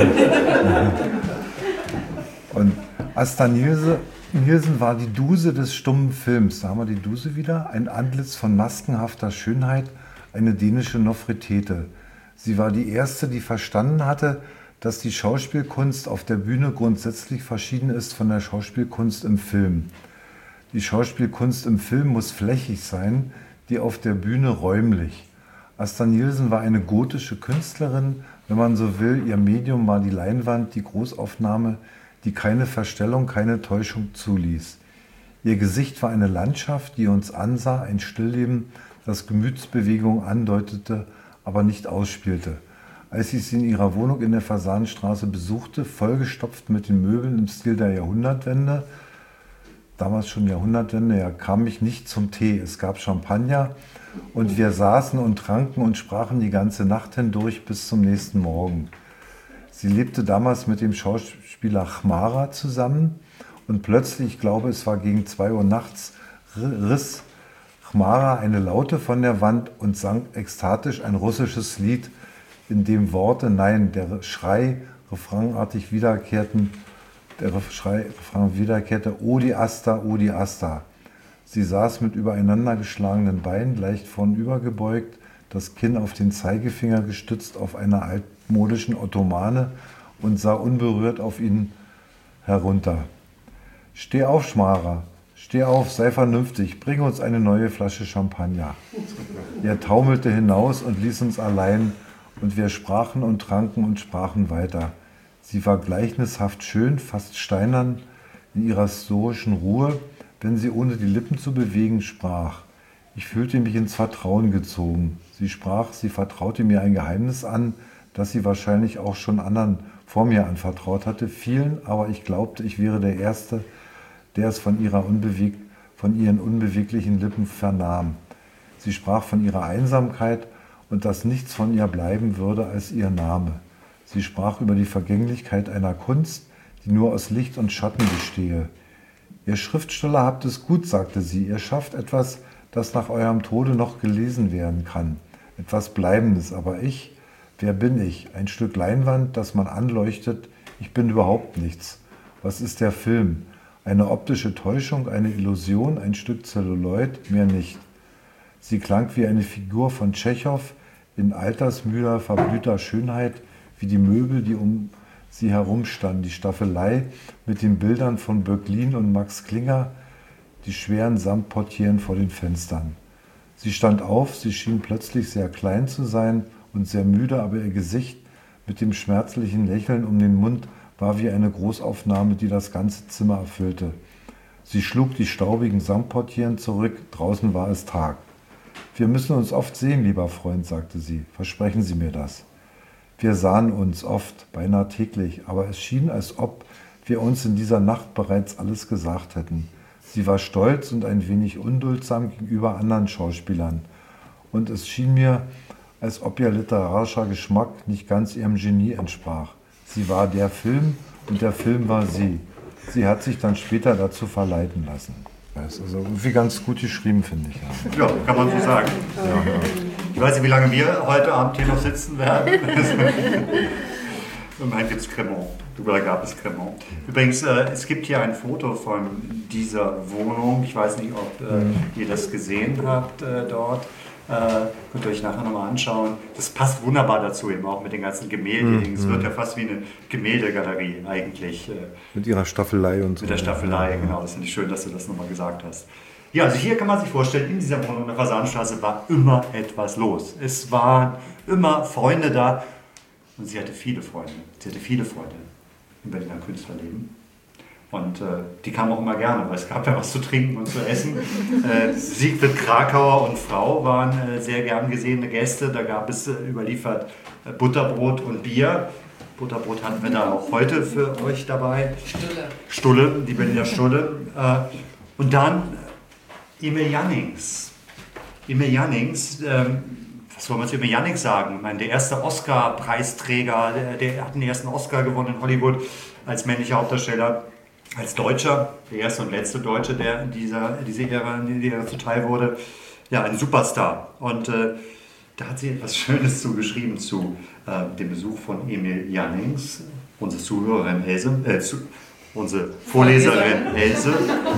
Und Asta Nielsen war die Duse des stummen Films. Da haben wir die Duse wieder. Ein Antlitz von maskenhafter Schönheit, eine dänische Nofretete. Sie war die erste, die verstanden hatte, dass die Schauspielkunst auf der Bühne grundsätzlich verschieden ist von der Schauspielkunst im Film. Die Schauspielkunst im Film muss flächig sein, die auf der Bühne räumlich. Asta Nielsen war eine gotische Künstlerin, wenn man so will. Ihr Medium war die Leinwand, die Großaufnahme, die keine Verstellung, keine Täuschung zuließ. Ihr Gesicht war eine Landschaft, die uns ansah, ein Stillleben, das Gemütsbewegung andeutete, aber nicht ausspielte. Als ich sie in ihrer Wohnung in der Fasanenstraße besuchte, vollgestopft mit den Möbeln im Stil der Jahrhundertwende, damals schon Jahrhundertwende, ja, kam ich nicht zum Tee. Es gab Champagner und wir saßen und tranken und sprachen die ganze Nacht hindurch bis zum nächsten Morgen. Sie lebte damals mit dem Schauspieler Chmara zusammen und plötzlich, ich glaube, es war gegen zwei Uhr nachts, riss Chmara eine Laute von der Wand und sang ekstatisch ein russisches Lied, in dem Worte, nein, der Schrei refrainartig wiederkehrten, der Schrei Refrain wiederkehrte, Odi Asta, Odi Asta. Sie saß mit übereinander geschlagenen Beinen, leicht vornübergebeugt, das Kinn auf den Zeigefinger gestützt auf einer altmodischen Ottomane und sah unberührt auf ihn herunter. Steh auf, Chmara, steh auf, sei vernünftig, bring uns eine neue Flasche Champagner. Er taumelte hinaus und ließ uns allein, und wir sprachen und tranken und sprachen weiter. Sie war gleichnishaft schön, fast steinern in ihrer stoischen Ruhe, wenn sie ohne die Lippen zu bewegen sprach. Ich fühlte mich ins Vertrauen gezogen. Sie sprach, sie vertraute mir ein Geheimnis an, das sie wahrscheinlich auch schon anderen vor mir anvertraut hatte, vielen, aber ich glaubte, ich wäre der Erste, der es von, ihrer unbeweg, von ihren unbeweglichen Lippen vernahm. Sie sprach von ihrer Einsamkeit und dass nichts von ihr bleiben würde als ihr Name. Sie sprach über die Vergänglichkeit einer Kunst, die nur aus Licht und Schatten bestehe. Ihr Schriftsteller habt es gut, sagte sie, ihr schafft etwas, das nach eurem Tode noch gelesen werden kann. Etwas Bleibendes, aber ich, wer bin ich? Ein Stück Leinwand, das man anleuchtet, ich bin überhaupt nichts. Was ist der Film? Eine optische Täuschung, eine Illusion, ein Stück Zelluloid, mehr nicht. Sie klang wie eine Figur von Tschechow in altersmüder, verblühter Schönheit, wie die Möbel, die um sie herumstanden, die Staffelei mit den Bildern von Böcklin und Max Klinger, die schweren Samtportieren vor den Fenstern. Sie stand auf, sie schien plötzlich sehr klein zu sein und sehr müde, aber ihr Gesicht mit dem schmerzlichen Lächeln um den Mund war wie eine Großaufnahme, die das ganze Zimmer erfüllte. Sie schlug die staubigen Samtportieren zurück, draußen war es Tag. Wir müssen uns oft sehen, lieber Freund, sagte sie. Versprechen Sie mir das. Wir sahen uns oft, beinahe täglich, aber es schien, als ob wir uns in dieser Nacht bereits alles gesagt hätten. Sie war stolz und ein wenig unduldsam gegenüber anderen Schauspielern. Und es schien mir, als ob ihr literarischer Geschmack nicht ganz ihrem Genie entsprach. Sie war der Film und der Film war sie. Sie hat sich dann später dazu verleiten lassen. Das ist also irgendwie ganz gut geschrieben, finde ich. Ja, kann man so sagen. Ja, ja. Ich weiß nicht, wie lange wir heute Abend hier noch sitzen werden. Immerhin gibt es Cremant. Oder gab es Cremant. Übrigens, äh, es gibt hier ein Foto von dieser Wohnung. Ich weiß nicht, ob äh, mhm. ihr das gesehen habt äh, dort. Äh, könnt ihr euch nachher nochmal anschauen. Das passt wunderbar dazu, eben auch mit den ganzen Gemälden. Es mhm. wird ja fast wie eine Gemäldegalerie eigentlich. Äh, mit ihrer Staffelei und so. Mit der Staffelei, ja. Genau. Das finde ich schön, dass du das nochmal gesagt hast. Ja, also hier kann man sich vorstellen, in dieser Wohnung in der Fasanstraße war immer etwas los. Es waren immer Freunde da und sie hatte viele Freunde. Sie hatte viele Freunde im Berliner Künstlerleben. Und äh, die kamen auch immer gerne, weil es gab ja was zu trinken und zu essen. äh, Siegfried Krakauer und Frau waren äh, sehr gern gesehene Gäste. Da gab es äh, überliefert äh, Butterbrot und Bier. Butterbrot hatten wir da auch heute für euch dabei. Stulle. Stulle, die Berliner Stulle. Äh, und dann Emil Jannings. Emil Jannings, ähm, was soll man zu Emil Jannings sagen? Ich meine, der erste Oscar-Preisträger, der, der hat den ersten Oscar gewonnen in Hollywood als männlicher Hauptdarsteller. Als Deutscher, der erste und letzte Deutsche, der in dieser diese Ära, in der zuteil wurde, ja, ein Superstar. Und äh, da hat sie etwas Schönes zugeschrieben zu äh, dem Besuch von Emil Jannings, unsere Zuhörerin Else, äh, zu, unsere Vorleserin Else.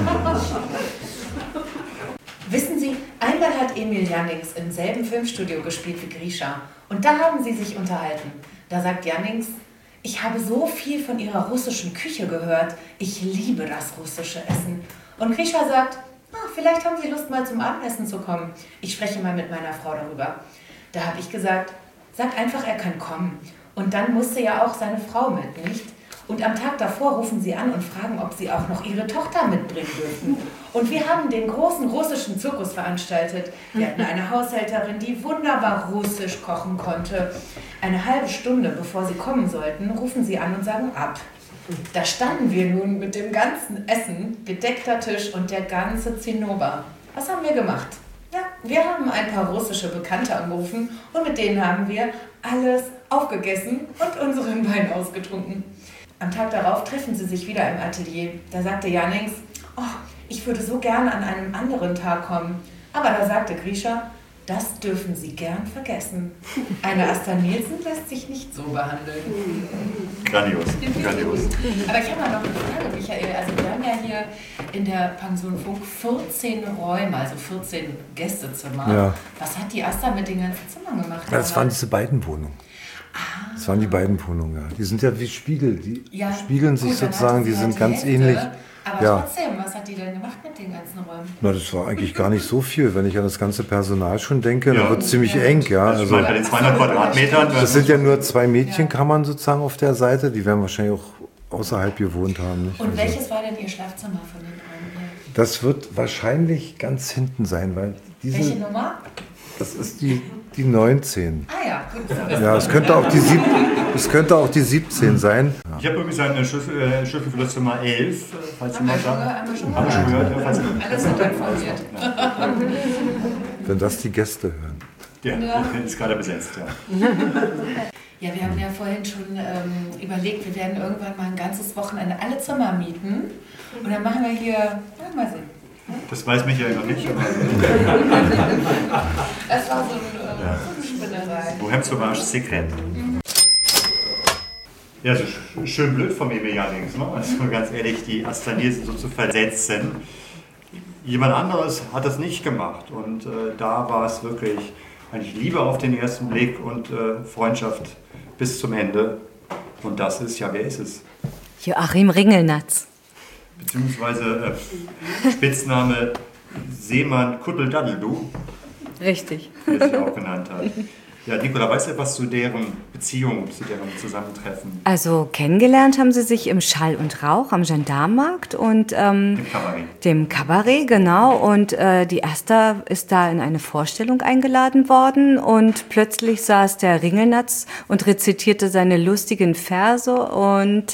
Wissen Sie, einmal hat Emil Jannings im selben Filmstudio gespielt wie Grisha. Und da haben sie sich unterhalten. Da sagt Jannings: Ich habe so viel von Ihrer russischen Küche gehört. Ich liebe das russische Essen. Und Grisha sagt: ah, vielleicht haben Sie Lust, mal zum Abendessen zu kommen. Ich spreche mal mit meiner Frau darüber. Da habe ich gesagt: Sag einfach, er kann kommen. Und dann musste ja auch seine Frau mit, nicht? Und am Tag davor rufen sie an und fragen, ob sie auch noch ihre Tochter mitbringen dürfen. Und wir haben den großen russischen Zirkus veranstaltet. Wir hatten eine Haushälterin, die wunderbar russisch kochen konnte. Eine halbe Stunde bevor sie kommen sollten, rufen sie an und sagen ab. Da standen wir nun mit dem ganzen Essen, gedeckter Tisch und der ganze Zinnober. Was haben wir gemacht? Ja, wir haben ein paar russische Bekannte angerufen und mit denen haben wir alles aufgegessen und unseren Wein ausgetrunken. Am Tag darauf treffen sie sich wieder im Atelier. Da sagte Jannings, oh, ich würde so gerne an einem anderen Tag kommen. Aber da sagte Grisha, das dürfen Sie gern vergessen. Eine Asta Nielsen lässt sich nicht so behandeln. Grandios, grandios. Aber ich habe mal noch eine Frage, Michael. Also wir haben ja hier in der Pension Funk vierzehn Räume, also vierzehn Gästezimmer. Ja. Was hat die Asta mit den ganzen Zimmern gemacht? Das waren diese beiden Wohnungen. Ah. Das waren die beiden Wohnungen, ja. Die sind ja wie Spiegel. Die ja, spiegeln sich gut, sozusagen, die halt sind die ganz Hälfte. ähnlich. Aber ja. trotzdem, was hat die denn gemacht mit den ganzen Räumen? Na, das war eigentlich gar nicht so viel. Wenn ich an das ganze Personal schon denke, ja. dann wird es ziemlich ja. eng. Ja. Also, bei den zweihundert Quadratmetern. Das sind ja nur zwei Mädchenkammern sozusagen auf der Seite. Die werden wahrscheinlich auch außerhalb gewohnt haben. Nicht? Und also. welches war denn Ihr Schlafzimmer von den Räumen hier? Das wird wahrscheinlich ganz hinten sein, weil diese... Welche Nummer? Das ist die, die neunzehn. Ah ja, gut. Ja, es könnte auch die, sieb, es könnte auch die siebzehn sein. Ja. Ich habe übrigens einen Schlüssel, äh, Schlüssel für das Zimmer elf, falls Haben wir jemand schon, sagt. haben wir schon Haben wir schon gehört. Ja, falls Alles sind informiert. Wenn das die Gäste hören. Ja, Ja. ist gerade besetzt, ja. Ja, wir haben ja vorhin schon ähm, überlegt, wir werden irgendwann mal ein ganzes Wochenende alle Zimmer mieten. Und dann machen wir hier, ja, mal sehen. Das weiß Michael noch nicht. Aber das war so eine, äh, ja. so eine Spinnerei. Bohème Sauvage Secret. Mhm. Ja, so sch schön blöd von mir, Jannings, ne? Also ganz ehrlich, die Asta Nielsen so zu versetzen. Jemand anderes hat das nicht gemacht. Und äh, da war es wirklich eigentlich Liebe auf den ersten Blick und äh, Freundschaft bis zum Ende. Und das ist, ja, wer ist es? Joachim Ringelnatz. Beziehungsweise äh, Spitzname Seemann Kuddeldaddeldu. Richtig. Wie er sich auch genannt hat. Ja, Nicola, weißt du etwas zu deren Beziehung, zu deren Zusammentreffen? Also kennengelernt haben sie sich im Schall und Rauch am Gendarmenmarkt und ähm, dem Kabarett. Dem Kabarett, genau. Und äh, die Asta ist da in eine Vorstellung eingeladen worden und plötzlich saß der Ringelnatz und rezitierte seine lustigen Verse und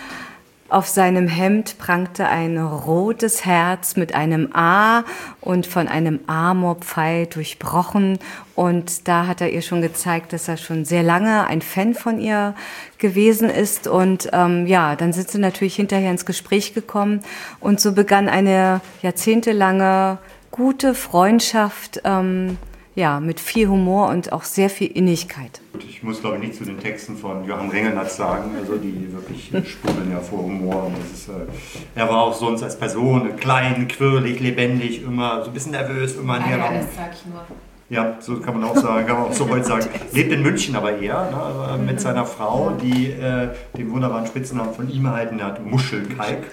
auf seinem Hemd prangte ein rotes Herz mit einem A und von einem Amorpfeil durchbrochen. Und da hat er ihr schon gezeigt, dass er schon sehr lange ein Fan von ihr gewesen ist. Und ähm, ja, dann sind sie natürlich hinterher ins Gespräch gekommen. Und so begann eine jahrzehntelange gute Freundschaft, ähm, ja, mit viel Humor und auch sehr viel Innigkeit. Ich muss, glaube ich, nicht zu den Texten von Joachim Ringelnatz sagen, also die wirklich sprudeln ja vor Humor. Und das ist, äh, er war auch sonst als Person klein, quirlig, lebendig, immer so ein bisschen nervös, immer ein ah, ja, Raum. das sag ich nur. Ja, so kann man auch sagen, kann man auch so heute sagen. Lebt in München aber eher, ne, mit seiner Frau, die äh, den wunderbaren Spitznamen von ihm erhalten hat, Muschelkalk.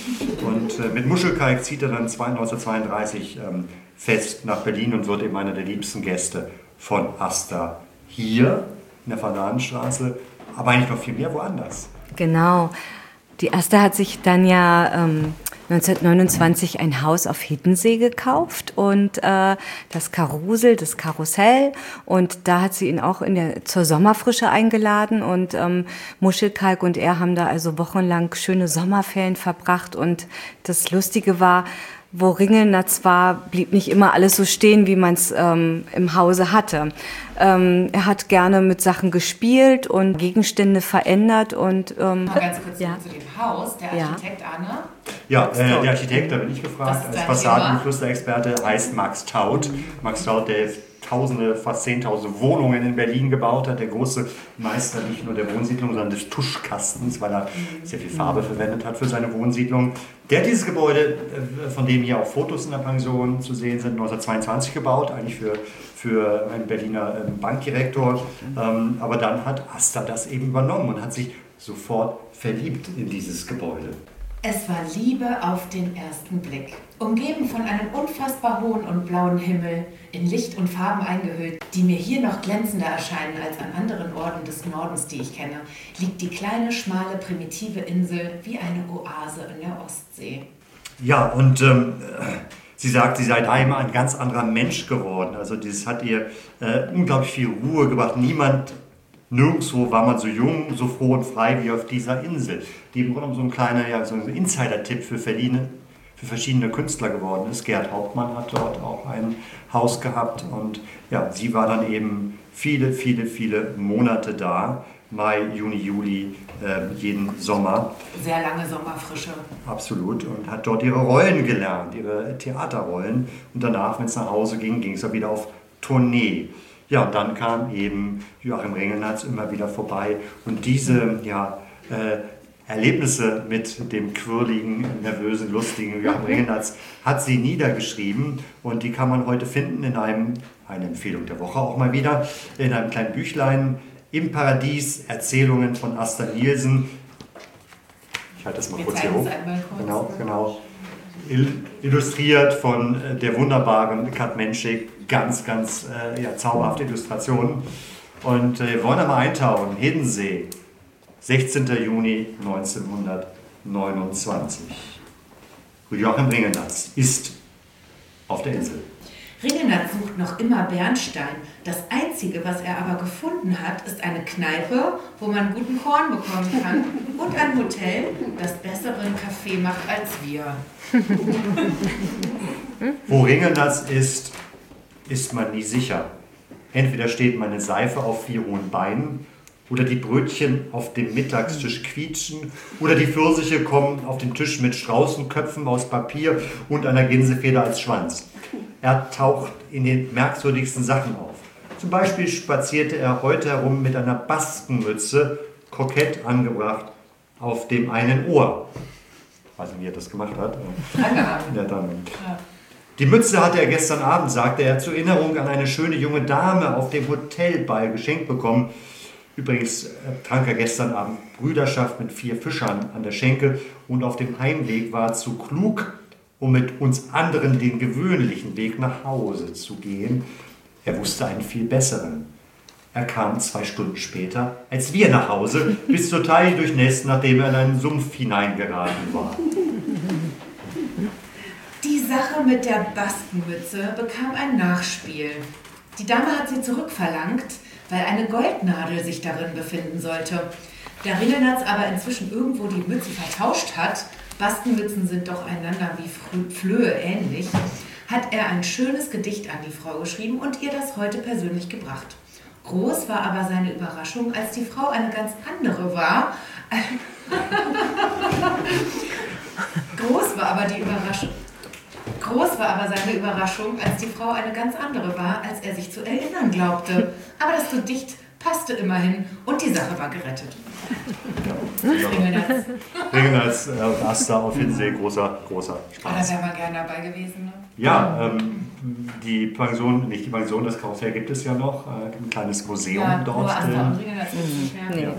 Und äh, mit Muschelkalk zieht er dann neunzehnhundertzweiunddreißig ähm, fest nach Berlin und wird eben einer der liebsten Gäste von Asta hier in der Verladenstraße, aber eigentlich noch viel mehr woanders. Genau. Die Asta hat sich dann ja ähm, neunzehnhundertneunundzwanzig ein Haus auf Hiddensee gekauft und äh, das Karusel, das Karussell. Und da hat sie ihn auch in der, zur Sommerfrische eingeladen. Und ähm, Muschelkalk und er haben da also wochenlang schöne Sommerferien verbracht. Und das Lustige war, wo Ringelnatz war, blieb nicht immer alles so stehen, wie man es ähm, im Hause hatte. Ähm, er hat gerne mit Sachen gespielt und Gegenstände verändert. Und, ähm, Mal ganz kurz ja. zu dem Haus, der Architekt ja. Arne. Ja, äh, der Architekt, da bin ich gefragt, als Fassaden- und Flüsterexperte, heißt Max Taut. Max Taut, der Tausende, fast Zehntausende Wohnungen in Berlin gebaut hat, der große Meister nicht nur der Wohnsiedlung, sondern des Tuschkastens, weil er sehr viel Farbe verwendet hat für seine Wohnsiedlung. Der hat dieses Gebäude, von dem hier auch Fotos in der Pension zu sehen sind, neunzehnhundertzweiundzwanzig gebaut, eigentlich für, für einen Berliner Bankdirektor. Aber dann hat Asta das eben übernommen und hat sich sofort verliebt in dieses Gebäude. Es war Liebe auf den ersten Blick. Umgeben von einem unfassbar hohen und blauen Himmel, in Licht und Farben eingehüllt, die mir hier noch glänzender erscheinen als an anderen Orten des Nordens, die ich kenne, liegt die kleine, schmale, primitive Insel wie eine Oase in der Ostsee. Ja, und ähm, sie sagt, sie sei daheim ein ganz anderer Mensch geworden. Also das hat ihr äh, unglaublich viel Ruhe gebracht. Niemand, nirgendwo war man so jung, so froh und frei wie auf dieser Insel. Die im Grunde so ein kleiner ja, so ein Insider-Tipp für Verliebte. für verschiedene Künstler geworden ist. Gerd Hauptmann hat dort auch ein Haus gehabt und ja, sie war dann eben viele, viele, viele Monate da. Mai, Juni, Juli, äh, jeden Sommer. Sehr lange Sommerfrische. Absolut. Und hat dort ihre Rollen gelernt, ihre Theaterrollen. Und danach, wenn es nach Hause ging, ging es ja wieder auf Tournee. Ja, und dann kam eben Joachim Ringelnatz immer wieder vorbei. Und diese ja, äh, Erlebnisse mit dem quirligen, nervösen, lustigen Joachim Ringelnatz hat sie niedergeschrieben. Und die kann man heute finden in einem, eine Empfehlung der Woche auch mal wieder, in einem kleinen Büchlein, Im Paradies, Erzählungen von Asta Nielsen. Ich halte das mal kurz hier hoch. Genau, genau. Illustriert von der wunderbaren Kat Menschik. Ganz, ganz äh, ja, zauberhafte Illustrationen. Und äh, wir wollen einmal eintauchen. Hiddensee, sechzehnter Juni neunzehnhundertneunundzwanzig. Joachim Ringelnatz ist auf der Insel. Ringelnatz sucht noch immer Bernstein. Das Einzige, was er aber gefunden hat, ist eine Kneipe, wo man guten Korn bekommen kann und ein Hotel, das besseren Kaffee macht als wir. Wo Ringelnatz ist, ist man nie sicher. Entweder steht meine Seife auf vier hohen Beinen oder die Brötchen auf dem Mittagstisch quietschen oder die Pfirsiche kommen auf den Tisch mit Straußenköpfen aus Papier und einer Gänsefeder als Schwanz. Er taucht in den merkwürdigsten Sachen auf. Zum Beispiel spazierte er heute herum mit einer Baskenmütze, kokett angebracht, auf dem einen Ohr. Ich weiß nicht, wie er das gemacht hat. Ja, dann. Die Mütze hatte er gestern Abend, sagte er, zur Erinnerung an eine schöne junge Dame auf dem Hotelball geschenkt bekommen. Übrigens trank er gestern Abend Brüderschaft mit vier Fischern an der Schenke und auf dem Heimweg war er zu klug, um mit uns anderen den gewöhnlichen Weg nach Hause zu gehen. Er wusste einen viel besseren. Er kam zwei Stunden später, als wir nach Hause, bis total durchnässt, nachdem er in einen Sumpf hineingeraten war. Die Sache mit der Baskenmütze bekam ein Nachspiel. Die Dame hat sie zurückverlangt, weil eine Goldnadel sich darin befinden sollte. Da Ringelnatz aber inzwischen irgendwo die Mütze vertauscht hat, Baskenmützen sind doch einander wie Flöhe ähnlich, hat er ein schönes Gedicht an die Frau geschrieben und ihr das heute persönlich gebracht. Groß war aber seine Überraschung, als die Frau eine ganz andere war. Groß war aber die Überraschung. Groß war aber seine Überraschung, als die Frau eine ganz andere war, als er sich zu erinnern glaubte. Aber das Gedicht passte immerhin und die Sache war gerettet. Ja. Ringelnatz. Ringelnatz, äh, Asta auf Hiddensee, großer, großer Spaß. Oh, da wäre man gerne dabei gewesen. Ne? Ja, ähm, die Pension, nicht die Pension, das Karussell gibt es ja noch, äh, ein kleines Museum ja, dort. Nur Asta und Ringelnatz nicht mehr. Ja.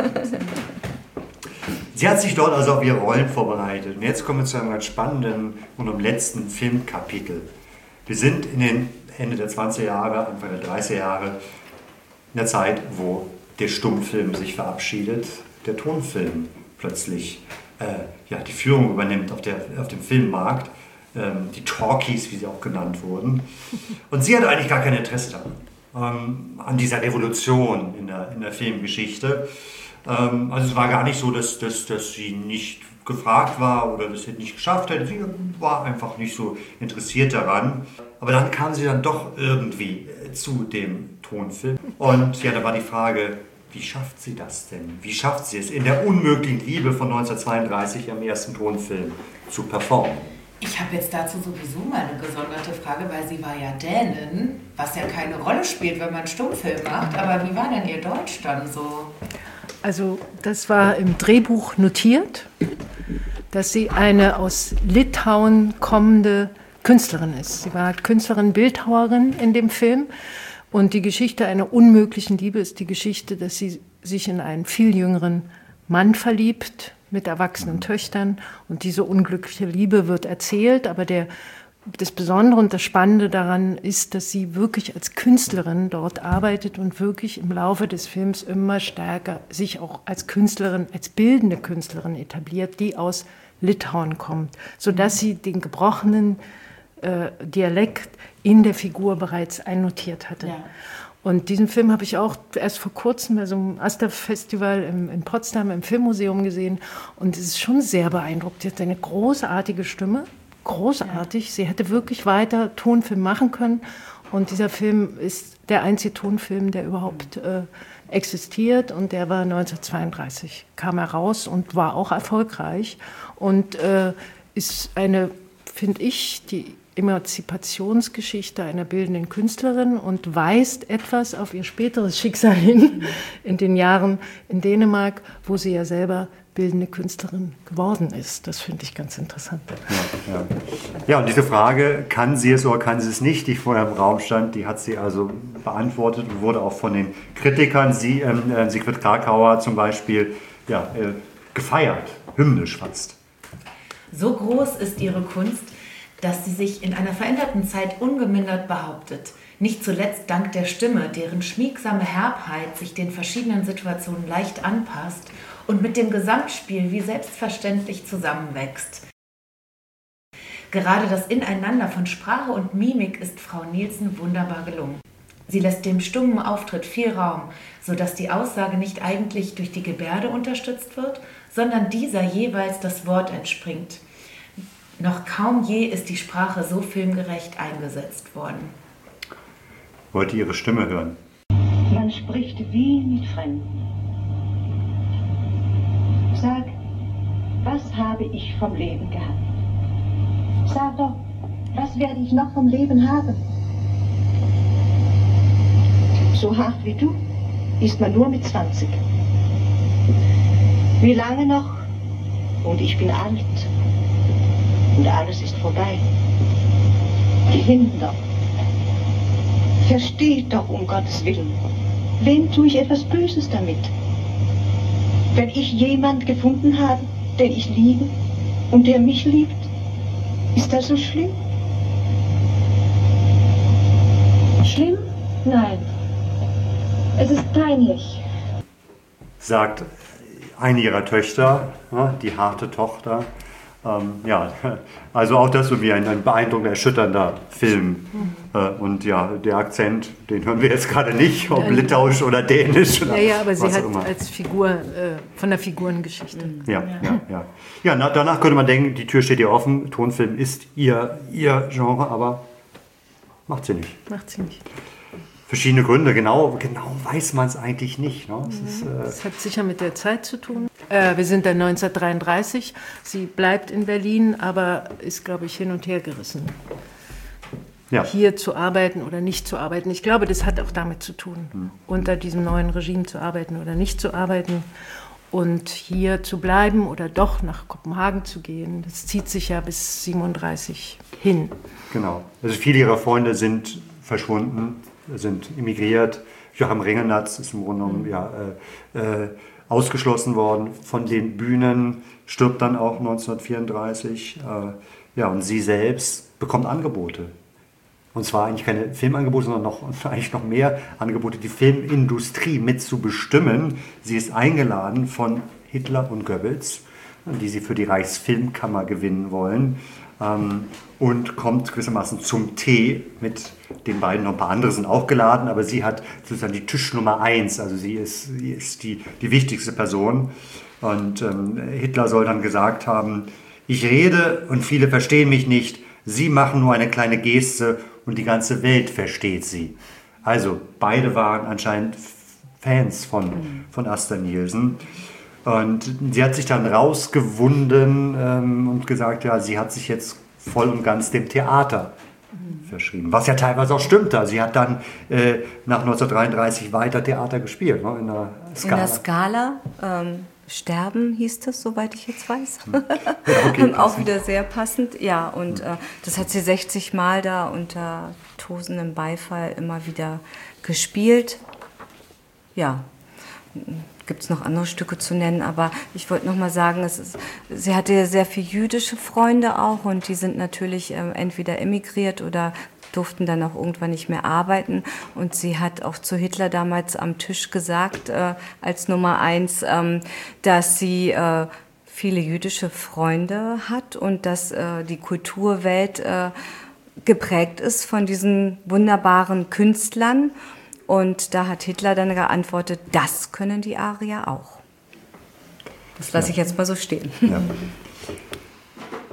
Sie hat sich dort also auf ihre Rollen vorbereitet. Und jetzt kommen wir zu einem ganz spannenden und einem letzten Filmkapitel. Wir sind in den Ende der zwanziger Jahre, Anfang der dreißiger Jahre, in der Zeit, wo der Stummfilm sich verabschiedet, der Tonfilm plötzlich äh, ja, die Führung übernimmt auf, der, auf dem Filmmarkt, ähm, die Talkies, wie sie auch genannt wurden. Und sie hat eigentlich gar kein Interesse daran, ähm, an dieser Revolution in der, in der Filmgeschichte. Ähm, also es war gar nicht so, dass, dass, dass sie nicht gefragt war oder das nicht geschafft hätte. Sie war einfach nicht so interessiert daran. Aber dann kam sie dann doch irgendwie äh, zu dem Tonfilm. Und ja, da war die Frage, wie schafft sie das denn? Wie schafft sie es, in der unmöglichen Liebe von neunzehnhundertzweiunddreißig am ersten Tonfilm zu performen? Ich habe jetzt dazu sowieso mal eine gesonderte Frage, weil sie war ja Dänin, was ja keine Rolle spielt, wenn man Stummfilm macht. Aber wie war denn ihr Deutsch dann so? Also das war im Drehbuch notiert, dass sie eine aus Litauen kommende Künstlerin ist. Sie war Künstlerin, Bildhauerin in dem Film. Und die Geschichte einer unmöglichen Liebe ist die Geschichte, dass sie sich in einen viel jüngeren Mann verliebt mit erwachsenen Töchtern. Und diese unglückliche Liebe wird erzählt. Aber der, das Besondere und das Spannende daran ist, dass sie wirklich als Künstlerin dort arbeitet und wirklich im Laufe des Films immer stärker sich auch als Künstlerin, als bildende Künstlerin etabliert, die aus Litauen kommt, sodass sie den gebrochenen äh, Dialekt in der Figur bereits einnotiert hatte. Ja. Und diesen Film habe ich auch erst vor kurzem bei so einem Asta-Festival in, in Potsdam im Filmmuseum gesehen. Und es ist schon sehr beeindruckend. Sie hat eine großartige Stimme, großartig. Sie hätte wirklich weiter Tonfilm machen können. Und dieser Film ist der einzige Tonfilm, der überhaupt äh, existiert. Und der war neunzehnhundertzweiunddreißig, kam er raus und war auch erfolgreich. Und äh, ist eine, finde ich, die Emanzipationsgeschichte einer bildenden Künstlerin und weist etwas auf ihr späteres Schicksal hin in den Jahren in Dänemark, wo sie ja selber bildende Künstlerin geworden ist. Das finde ich ganz interessant. Ja, ja. ja, und diese Frage, kann sie es oder kann sie es nicht, die vorher im Raum stand, die hat sie also beantwortet und wurde auch von den Kritikern, sie, äh, Sigrid Krakauer zum Beispiel, ja, äh, gefeiert, hymnisch fast. So groß ist ihre Kunst, dass sie sich in einer veränderten Zeit ungemindert behauptet. Nicht zuletzt dank der Stimme, deren schmiegsame Herbheit sich den verschiedenen Situationen leicht anpasst und mit dem Gesamtspiel wie selbstverständlich zusammenwächst. Gerade das Ineinander von Sprache und Mimik ist Frau Nielsen wunderbar gelungen. Sie lässt dem stummen Auftritt viel Raum, sodass die Aussage nicht eigentlich durch die Gebärde unterstützt wird, sondern dieser jeweils das Wort entspringt. Noch kaum je ist die Sprache so filmgerecht eingesetzt worden. Wollt ihr ihre Stimme hören? Man spricht wie mit Fremden. Sag, was habe ich vom Leben gehabt? Sag doch, was werde ich noch vom Leben haben? So hart wie du ist man nur mit zwanzig. Wie lange noch? Und ich bin alt. Und alles ist vorbei. Die Kinder. Versteht doch um Gottes Willen. Wem tue ich etwas Böses damit? Wenn ich jemand gefunden habe, den ich liebe und der mich liebt, ist das so schlimm? Schlimm? Nein. Es ist peinlich. Sagt eine ihrer Töchter, die harte Tochter. Ähm, ja, also auch das so wie ein, ein beeindruckender, erschütternder Film. Mhm. Äh, und ja, der Akzent, den hören wir jetzt gerade nicht, ob ja, litauisch oder dänisch. Oder ja, ja, aber sie hat immer. als Figur, äh, von der Figurengeschichte. Mhm. Ja, ja, ja. Ja, ja na, danach könnte man denken, die Tür steht ihr offen, Tonfilm ist ihr, ihr Genre, aber macht sie nicht. Macht sie nicht. Verschiedene Gründe, genau, genau weiß man es eigentlich nicht. Ne? Es ist, äh das hat sicher mit der Zeit zu tun. Äh, wir sind dann neunzehnhundertdreiunddreißig. Sie bleibt in Berlin, aber ist, glaube ich, hin und her gerissen. Ja. Hier zu arbeiten oder nicht zu arbeiten. Ich glaube, das hat auch damit zu tun, hm. unter diesem neuen Regime zu arbeiten oder nicht zu arbeiten. Und hier zu bleiben oder doch nach Kopenhagen zu gehen, das zieht sich ja bis siebenunddreißig hin. Genau. Also viele ihrer Freunde sind verschwunden, sind emigriert. Joachim Ringelnatz ist im Grunde genommen mhm. ja, äh, äh, ausgeschlossen worden von den Bühnen, stirbt dann auch neunzehnhundertvierunddreißig. Äh, ja, und sie selbst bekommt Angebote. Und zwar eigentlich keine Filmangebote, sondern noch, eigentlich noch mehr Angebote, die Filmindustrie mitzubestimmen. Sie ist eingeladen von Hitler und Goebbels, die sie für die Reichsfilmkammer gewinnen wollen. Ähm, und kommt gewissermaßen zum Tee mit den beiden. Noch ein paar andere sind auch geladen, aber sie hat sozusagen die Tischnummer eins, also sie ist, sie ist die, die wichtigste Person. Und ähm, Hitler soll dann gesagt haben, ich rede und viele verstehen mich nicht, Sie machen nur eine kleine Geste und die ganze Welt versteht sie. Also beide waren anscheinend Fans von, von Asta Nielsen. Und sie hat sich dann rausgewunden ähm, und gesagt, ja, sie hat sich jetzt voll und ganz dem Theater verschrieben. Was ja teilweise auch stimmte. Sie hat dann äh, nach neunzehnhundertdreiunddreißig weiter Theater gespielt, ne, in der Scala. In der Scala. Ähm, Sterben hieß das, soweit ich jetzt weiß. Ja, okay, auch wieder sehr passend. Ja, und äh, das hat sie sechzig Mal da unter tosendem Beifall immer wieder gespielt. Ja, gibt es noch andere Stücke zu nennen, aber ich wollte noch mal sagen, es ist, sie hatte sehr viele jüdische Freunde auch und die sind natürlich äh, entweder emigriert oder durften dann auch irgendwann nicht mehr arbeiten. Und sie hat auch zu Hitler damals am Tisch gesagt, äh, als Nummer eins, ähm, dass sie äh, viele jüdische Freunde hat und dass äh, die Kulturwelt äh, geprägt ist von diesen wunderbaren Künstlern. Und da hat Hitler dann geantwortet, das können die Arier auch. Das lasse ich jetzt mal so stehen. Ja.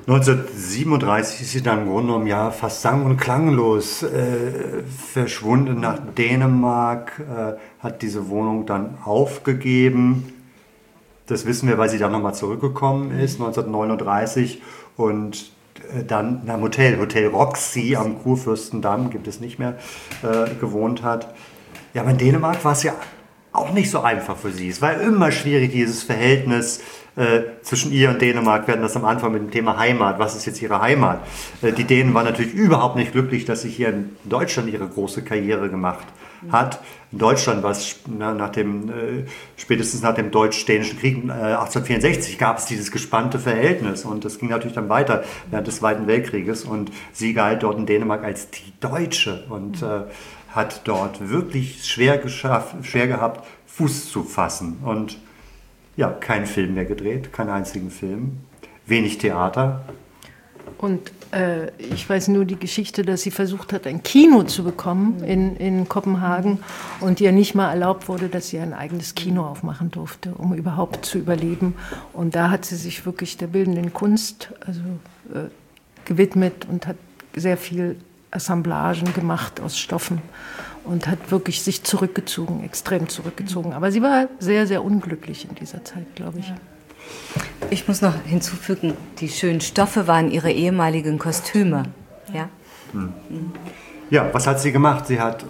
neunzehnhundertsiebenunddreißig ist sie dann im Grunde genommen ja fast sang- und klanglos äh, verschwunden nach Dänemark, äh, hat diese Wohnung dann aufgegeben. Das wissen wir, weil sie dann nochmal zurückgekommen ist, neunzehnhundertneununddreißig. Und äh, dann in einem Hotel, Hotel Roxy am Kurfürstendamm, gibt es nicht mehr, äh, gewohnt hat. Ja, aber in Dänemark war es ja auch nicht so einfach für sie. Es war immer schwierig, dieses Verhältnis äh, zwischen ihr und Dänemark. Wir hatten das am Anfang mit dem Thema Heimat. Was ist jetzt ihre Heimat? Äh, die Dänen waren natürlich überhaupt nicht glücklich, dass sie hier in Deutschland ihre große Karriere gemacht hat. In Deutschland war es na, nach dem, äh, spätestens nach dem Deutsch-Dänischen Krieg äh, achtzehnhundertvierundsechzig gab es dieses gespannte Verhältnis. Und das ging natürlich dann weiter während des Zweiten Weltkrieges. Und sie galt dort in Dänemark als die Deutsche und äh, hat dort wirklich schwer, geschafft, schwer gehabt, Fuß zu fassen. Und ja, keinen Film mehr gedreht, keinen einzigen Film, wenig Theater. Und äh, ich weiß nur die Geschichte, dass sie versucht hat, ein Kino zu bekommen in, in Kopenhagen und ihr nicht mal erlaubt wurde, dass sie ein eigenes Kino aufmachen durfte, um überhaupt zu überleben. Und da hat sie sich wirklich der bildenden Kunst also, äh, gewidmet und hat sehr viel Assemblagen gemacht aus Stoffen und hat wirklich sich zurückgezogen, extrem zurückgezogen. Aber sie war sehr, sehr unglücklich in dieser Zeit, glaube ich. Ich muss noch hinzufügen, die schönen Stoffe waren ihre ehemaligen Kostüme. Ja, hm. ja, was hat sie gemacht? Sie hat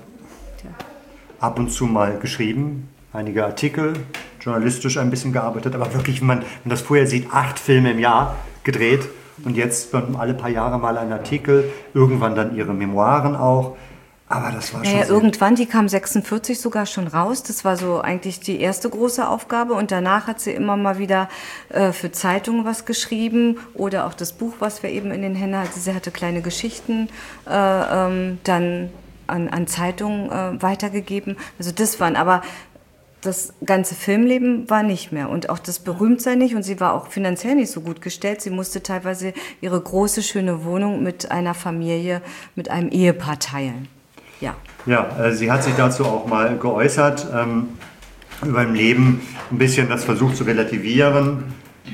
ab und zu mal geschrieben, einige Artikel, journalistisch ein bisschen gearbeitet, aber wirklich, wenn man, wenn man das vorher sieht, acht Filme im Jahr gedreht. Und jetzt alle paar Jahre mal ein Artikel, irgendwann dann ihre Memoiren auch. Aber das war schon naja, sehr irgendwann, die kam sechsundvierzig sogar schon raus. Das war so eigentlich die erste große Aufgabe. Und danach hat sie immer mal wieder äh, für Zeitungen was geschrieben oder auch das Buch, was wir eben in den Händen hatten. Sie hatte kleine Geschichten äh, ähm, dann an, an Zeitungen äh, weitergegeben. Also das waren aber... Das ganze Filmleben war nicht mehr und auch das Berühmtsein nicht und sie war auch finanziell nicht so gut gestellt. Sie musste teilweise ihre große, schöne Wohnung mit einer Familie, mit einem Ehepaar teilen. Ja, ja äh, sie hat sich dazu auch mal geäußert, ähm, über im Leben ein bisschen das versucht zu relativieren.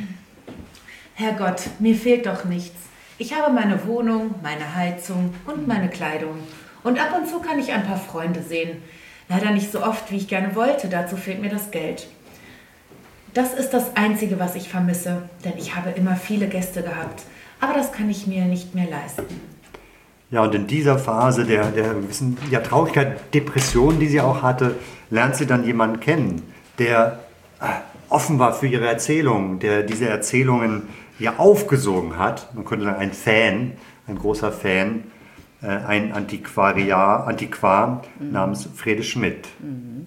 Herrgott, mir fehlt doch nichts. Ich habe meine Wohnung, meine Heizung und meine Kleidung. Und ab und zu kann ich ein paar Freunde sehen. Leider nicht so oft, wie ich gerne wollte. Dazu fehlt mir das Geld. Das ist das Einzige, was ich vermisse, denn ich habe immer viele Gäste gehabt. Aber das kann ich mir nicht mehr leisten. Ja, und in dieser Phase der, der gewissen ja, Traurigkeit, Depression, die sie auch hatte, lernt sie dann jemanden kennen, der äh, offen war für ihre Erzählungen, der diese Erzählungen ja aufgesogen hat. Man könnte sagen, ein Fan, ein großer Fan, ein Antiquariat, Antiquar mhm. namens Frede Schmidt. Mhm.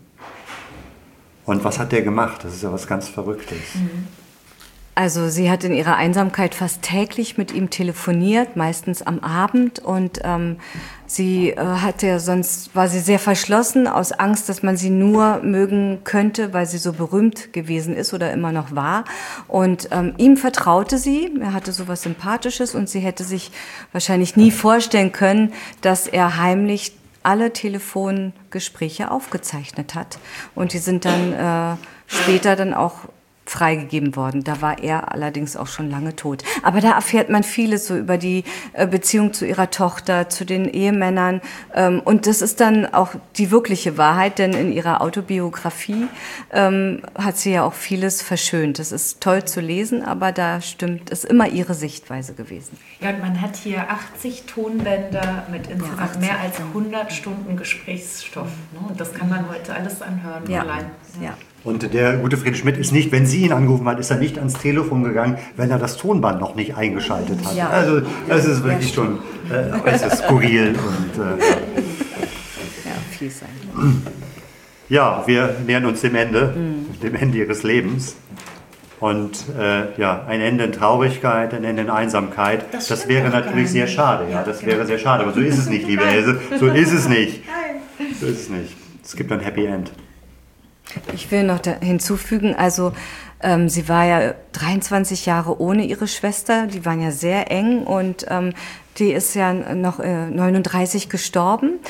Und was hat der gemacht? Das ist ja was ganz Verrücktes. Mhm. Also sie hat in ihrer Einsamkeit fast täglich mit ihm telefoniert, meistens am Abend. Und ähm, sie äh, hatte sonst war sie sehr verschlossen aus Angst, dass man sie nur mögen könnte, weil sie so berühmt gewesen ist oder immer noch war. Und ähm, ihm vertraute sie. Er hatte so was Sympathisches und sie hätte sich wahrscheinlich nie vorstellen können, dass er heimlich alle Telefongespräche aufgezeichnet hat. Und die sind dann äh, später dann auch freigegeben worden. Da war er allerdings auch schon lange tot. Aber da erfährt man vieles so über die Beziehung zu ihrer Tochter, zu den Ehemännern. Und das ist dann auch die wirkliche Wahrheit, denn in ihrer Autobiografie hat sie ja auch vieles verschönt. Das ist toll zu lesen, aber da stimmt, ist immer ihre Sichtweise gewesen. Ja, und man hat hier achtzig Tonbänder mit insgesamt ja, mehr als hundert Stunden Gesprächsstoff. Ne? Und das kann man heute alles anhören. Ja. Allein. Ja. Und der gute Frede Schmidt ist nicht, wenn sie ihn angerufen hat, ist er nicht ans Telefon gegangen, wenn er das Tonband noch nicht eingeschaltet hat. Ja. Also das ist wirklich ja, schon äh, äußerst skurril. Und, äh, ja, viel sein. Ja, wir nähern uns dem Ende, mhm. dem Ende ihres Lebens. Und äh, ja, ein Ende in Traurigkeit, ein Ende in Einsamkeit, das, das wäre natürlich sehr schade. Ja, das wäre sehr schade, aber so ist es nicht, liebe Else. So ist es nicht. So ist es nicht. Es gibt ein Happy End. Ich will noch hinzufügen, also ähm, sie war ja dreiundzwanzig Jahre ohne ihre Schwester, die waren ja sehr eng und ähm, die ist ja noch äh, neununddreißig gestorben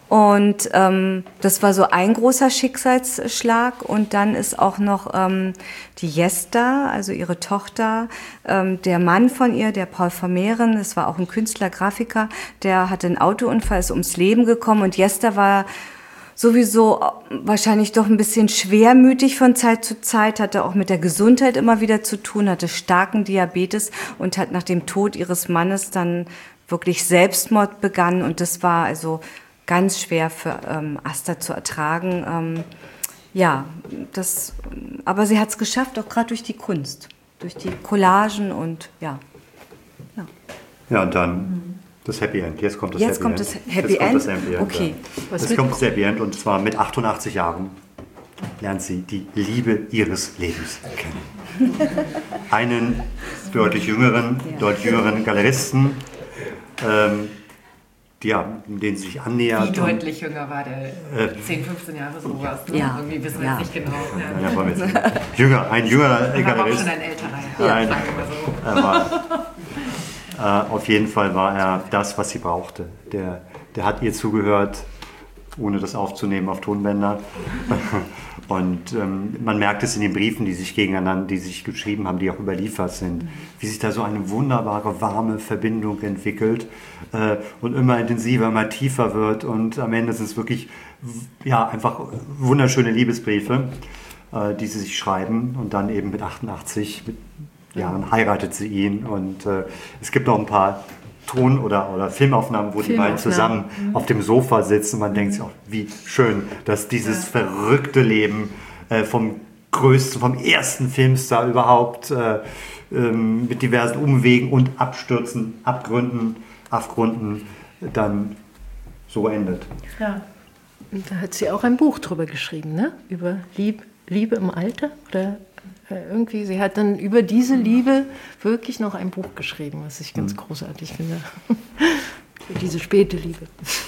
Und ähm, das war so ein großer Schicksalsschlag. Und dann ist auch noch ähm, die Jester, also ihre Tochter, ähm, der Mann von ihr, der Paul Vermehren, das war auch ein Künstler, Grafiker, der hatte einen Autounfall, ist ums Leben gekommen. Und Jester war sowieso wahrscheinlich doch ein bisschen schwermütig von Zeit zu Zeit, hatte auch mit der Gesundheit immer wieder zu tun, hatte starken Diabetes und hat nach dem Tod ihres Mannes dann wirklich Selbstmord begangen. Und das war also ganz schwer für ähm, Asta zu ertragen. Ähm, ja, das, aber sie hat es geschafft, auch gerade durch die Kunst, durch die Collagen und ja. Ja, ja und dann mhm. das Happy End. Jetzt kommt das Jetzt Happy kommt End. Das Happy Jetzt End? kommt das Happy End. Okay. Ja. Jetzt kommt das Happy End und zwar mit achtundachtzig Jahren lernt sie die Liebe ihres Lebens kennen. Einen deutlich jüngeren, ja. deutlich jüngeren Galeristen, ähm, ja, den sie sich annähert. Wie deutlich jünger war der? Äh, zehn, fünfzem Jahre sowas. Ne? Ja. Irgendwie wissen wir ja. jetzt nicht genau. Ja. Ja, ja, jetzt nicht. Jünger, ein jüngerer Galerist. Galerist. Aber auch schon ein älterer. Ja. Ein, so. er war, äh, auf jeden Fall war er das, was sie brauchte. Der, der hat ihr zugehört, ohne das aufzunehmen auf Tonbänder. Und ähm, man merkt es in den Briefen, die sich gegeneinander, die sich geschrieben haben, die auch überliefert sind, wie sich da so eine wunderbare, warme Verbindung entwickelt äh, und immer intensiver, immer tiefer wird. Und am Ende sind es wirklich ja, einfach wunderschöne Liebesbriefe, äh, die sie sich schreiben. Und dann eben mit achtundachtzig mit Jahren heiratet sie ihn. Und äh, es gibt noch ein paar Ton- oder, oder Filmaufnahmen, wo Filmaufnahmen. die beiden zusammen mhm. auf dem Sofa sitzen. Und man denkt sich auch, wie schön, dass dieses ja. verrückte Leben äh, vom größten, vom ersten Filmstar überhaupt äh, ähm, mit diversen Umwegen und Abstürzen, Abgründen, Abgründen dann so endet. Ja, und da hat sie auch ein Buch drüber geschrieben, ne? Über Lieb, Liebe im Alter oder irgendwie, sie hat dann über diese Liebe wirklich noch ein Buch geschrieben, was ich ganz mhm. großartig finde. Für diese späte Liebe.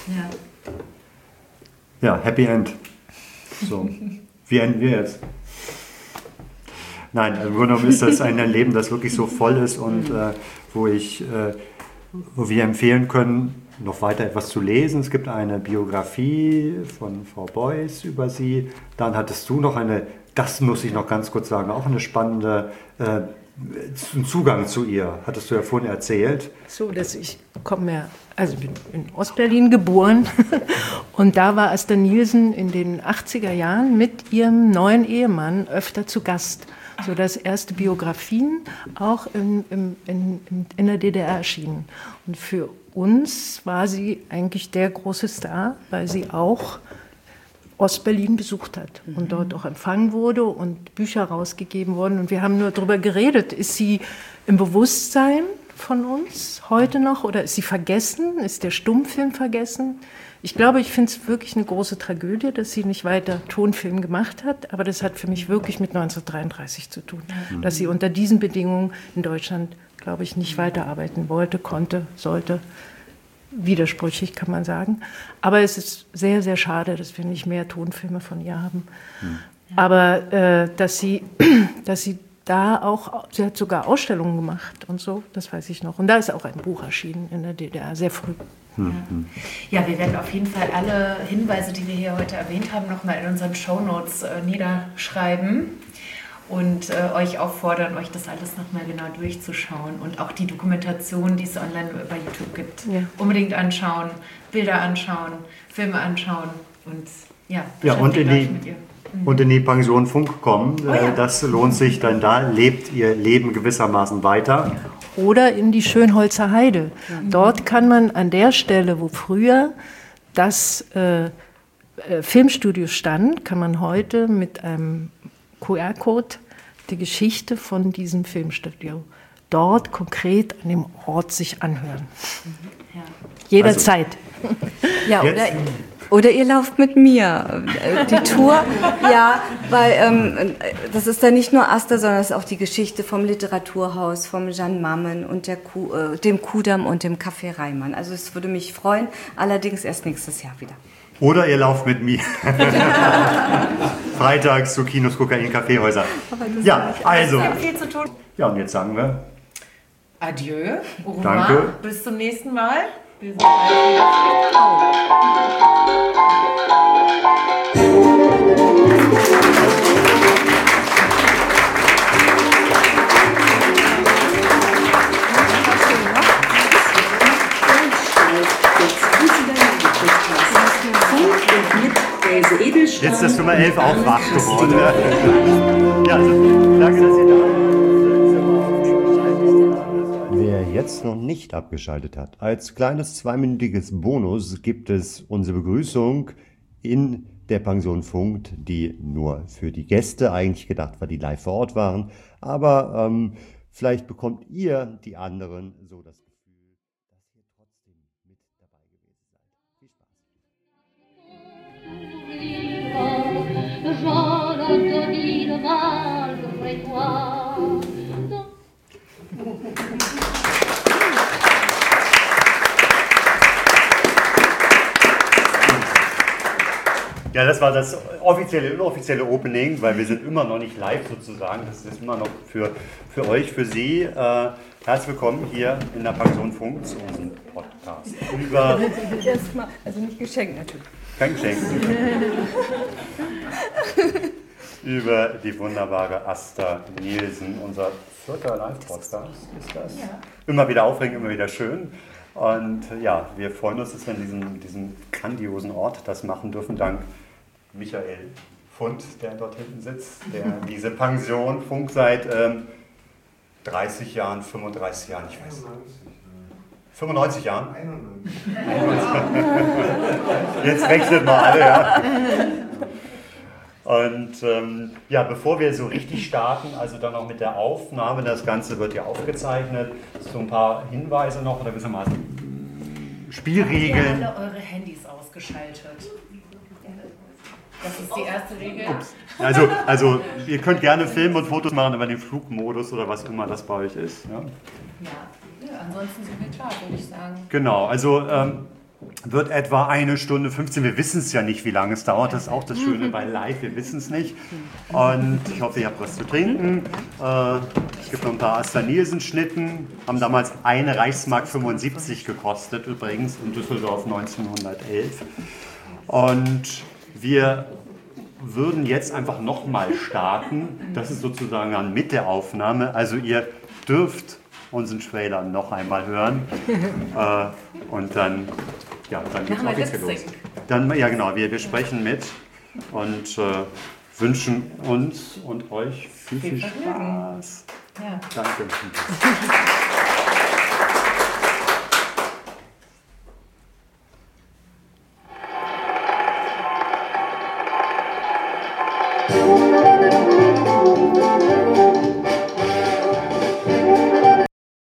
Ja, ja, Happy End. So, wie enden wir jetzt? Nein, im Grunde genommen ist das ein Leben, das wirklich so voll ist und äh, wo ich, äh, wo wir empfehlen können, noch weiter etwas zu lesen. Es gibt eine Biografie von Frau Beuys über sie. Dann hattest du noch eine, das muss ich noch ganz kurz sagen, auch eine spannende äh, Zugang zu ihr, hattest du ja vorhin erzählt. So, dass ich komme ja, also bin in Ostberlin geboren und da war Asta Nielsen in den achtziger Jahren mit ihrem neuen Ehemann öfter zu Gast, sodass erste Biografien auch in, in, in, in der D D R erschienen. Und für uns war sie eigentlich der große Star, weil sie auch Ostberlin besucht hat und dort auch empfangen wurde und Bücher rausgegeben wurden. Und wir haben nur darüber geredet, ist sie im Bewusstsein von uns heute noch oder ist sie vergessen? Ist der Stummfilm vergessen? Ich glaube, ich finde es wirklich eine große Tragödie, dass sie nicht weiter Tonfilm gemacht hat. Aber das hat für mich wirklich mit neunzehnhundertdreiunddreißig zu tun. Mhm. Dass sie unter diesen Bedingungen in Deutschland, glaube ich, nicht weiterarbeiten wollte, konnte, sollte. Widersprüchlich, kann man sagen. Aber es ist sehr, sehr schade, dass wir nicht mehr Tonfilme von ihr haben. Mhm. Aber äh, dass sie, dass sie da auch, sie hat sogar Ausstellungen gemacht und so, das weiß ich noch. Und da ist auch ein Buch erschienen in der D D R, sehr früh. Mhm. Ja, wir werden auf jeden Fall alle Hinweise, die wir hier heute erwähnt haben, nochmal in unseren Shownotes äh, niederschreiben. Und äh, euch auffordern, euch das alles nochmal genau durchzuschauen. Und auch die Dokumentation, die es online bei YouTube gibt, ja. unbedingt anschauen, Bilder anschauen, Filme anschauen. Und ja, ja und, in die, mhm. und in die Pension Funk kommen. Oh, ja. Das lohnt sich, denn da lebt ihr Leben gewissermaßen weiter. Oder in die Schönholzer Heide. Mhm. Dort kann man an der Stelle, wo früher das äh, äh, Filmstudio stand, kann man heute mit einem Q R-Code die Geschichte von diesem Filmstudio dort konkret an dem Ort sich anhören. Ja. Jederzeit. Also, ja, oder, oder ihr lauft mit mir die Tour. Ja, weil ähm, das ist dann nicht nur Asta, sondern es ist auch die Geschichte vom Literaturhaus, vom Jan Mammen und der Kuh, äh, dem Kudamm und dem Café Reimann. Also es würde mich freuen, allerdings erst nächstes Jahr wieder. Oder ihr lauft mit mir. Freitags zu Kinos, Kokain, Kaffeehäuser. Ja, also. Viel zu tun. Ja, und jetzt sagen wir Adieu. Au revoir. Danke. Bis zum nächsten Mal. Wir sind bald wieder. Jetzt ist Nummer elf auch wach geworden. Ja, also, danke, dass ihr da wart. Wer jetzt noch nicht abgeschaltet hat, als kleines zweiminütiges Bonus gibt es unsere Begrüßung in der Pension Funkt, die nur für die Gäste eigentlich gedacht war, die live vor Ort waren. Aber ähm, vielleicht bekommt ihr die anderen so das Gefühl, dass ihr trotzdem mit dabei gewesen seid. Viel Spaß. Ja, das war das offizielle, inoffizielle Opening, weil wir sind immer noch nicht live sozusagen. Das ist immer noch für, für euch, für Sie. Äh, herzlich willkommen hier in der Pension Funkt zu unserem Podcast. Über Erstmal, also nicht geschenkt natürlich. Kein Geschenk. Über die wunderbare Asta Nielsen, unser vierter Live-Podcast ist das. Ja. Immer wieder aufregend, immer wieder schön. Und ja, wir freuen uns, dass wir in diesem, diesem grandiosen Ort das machen dürfen, dank Michael Fund, der dort hinten sitzt, der diese Pension Funk seit ähm, dreißig Jahren, fünfunddreißig Jahren, ich weiß nicht. fünfundneunzig Jahren? Jetzt rechnet mal alle, ja. Und ähm, ja, bevor wir so richtig starten, also dann auch mit der Aufnahme, das Ganze wird ja aufgezeichnet, so ein paar Hinweise noch oder gewissermaßen Spielregeln. Ihr habt alle eure Handys ausgeschaltet. Das ist die erste Regel. Ups. Also, also ihr könnt gerne filmen und Fotos machen über den Flugmodus oder was immer das bei euch ist. Ja, ja. ja ansonsten sind wir klar, würde ich sagen. Genau, also ähm, wird etwa eine Stunde fünfzehn. Wir wissen es ja nicht, wie lange es dauert. Das ist auch das Schöne bei Live, wir wissen es nicht. Und ich hoffe, ihr habt was zu trinken. Äh, es gibt noch ein paar Asta Nielsen-Schnitten. Haben damals eine Reichsmark fünfundsiebzig gekostet, übrigens in Düsseldorf neunzehnhundertelf. Und wir würden jetzt einfach nochmal starten. Das ist sozusagen dann mit der Aufnahme. Also ihr dürft unseren Trailer noch einmal hören. äh, und dann, ja, dann geht es offiziell los. Dann, ja genau, wir, wir sprechen mit und äh, wünschen uns und euch viel, viel, viel Spaß. Ja. Danke.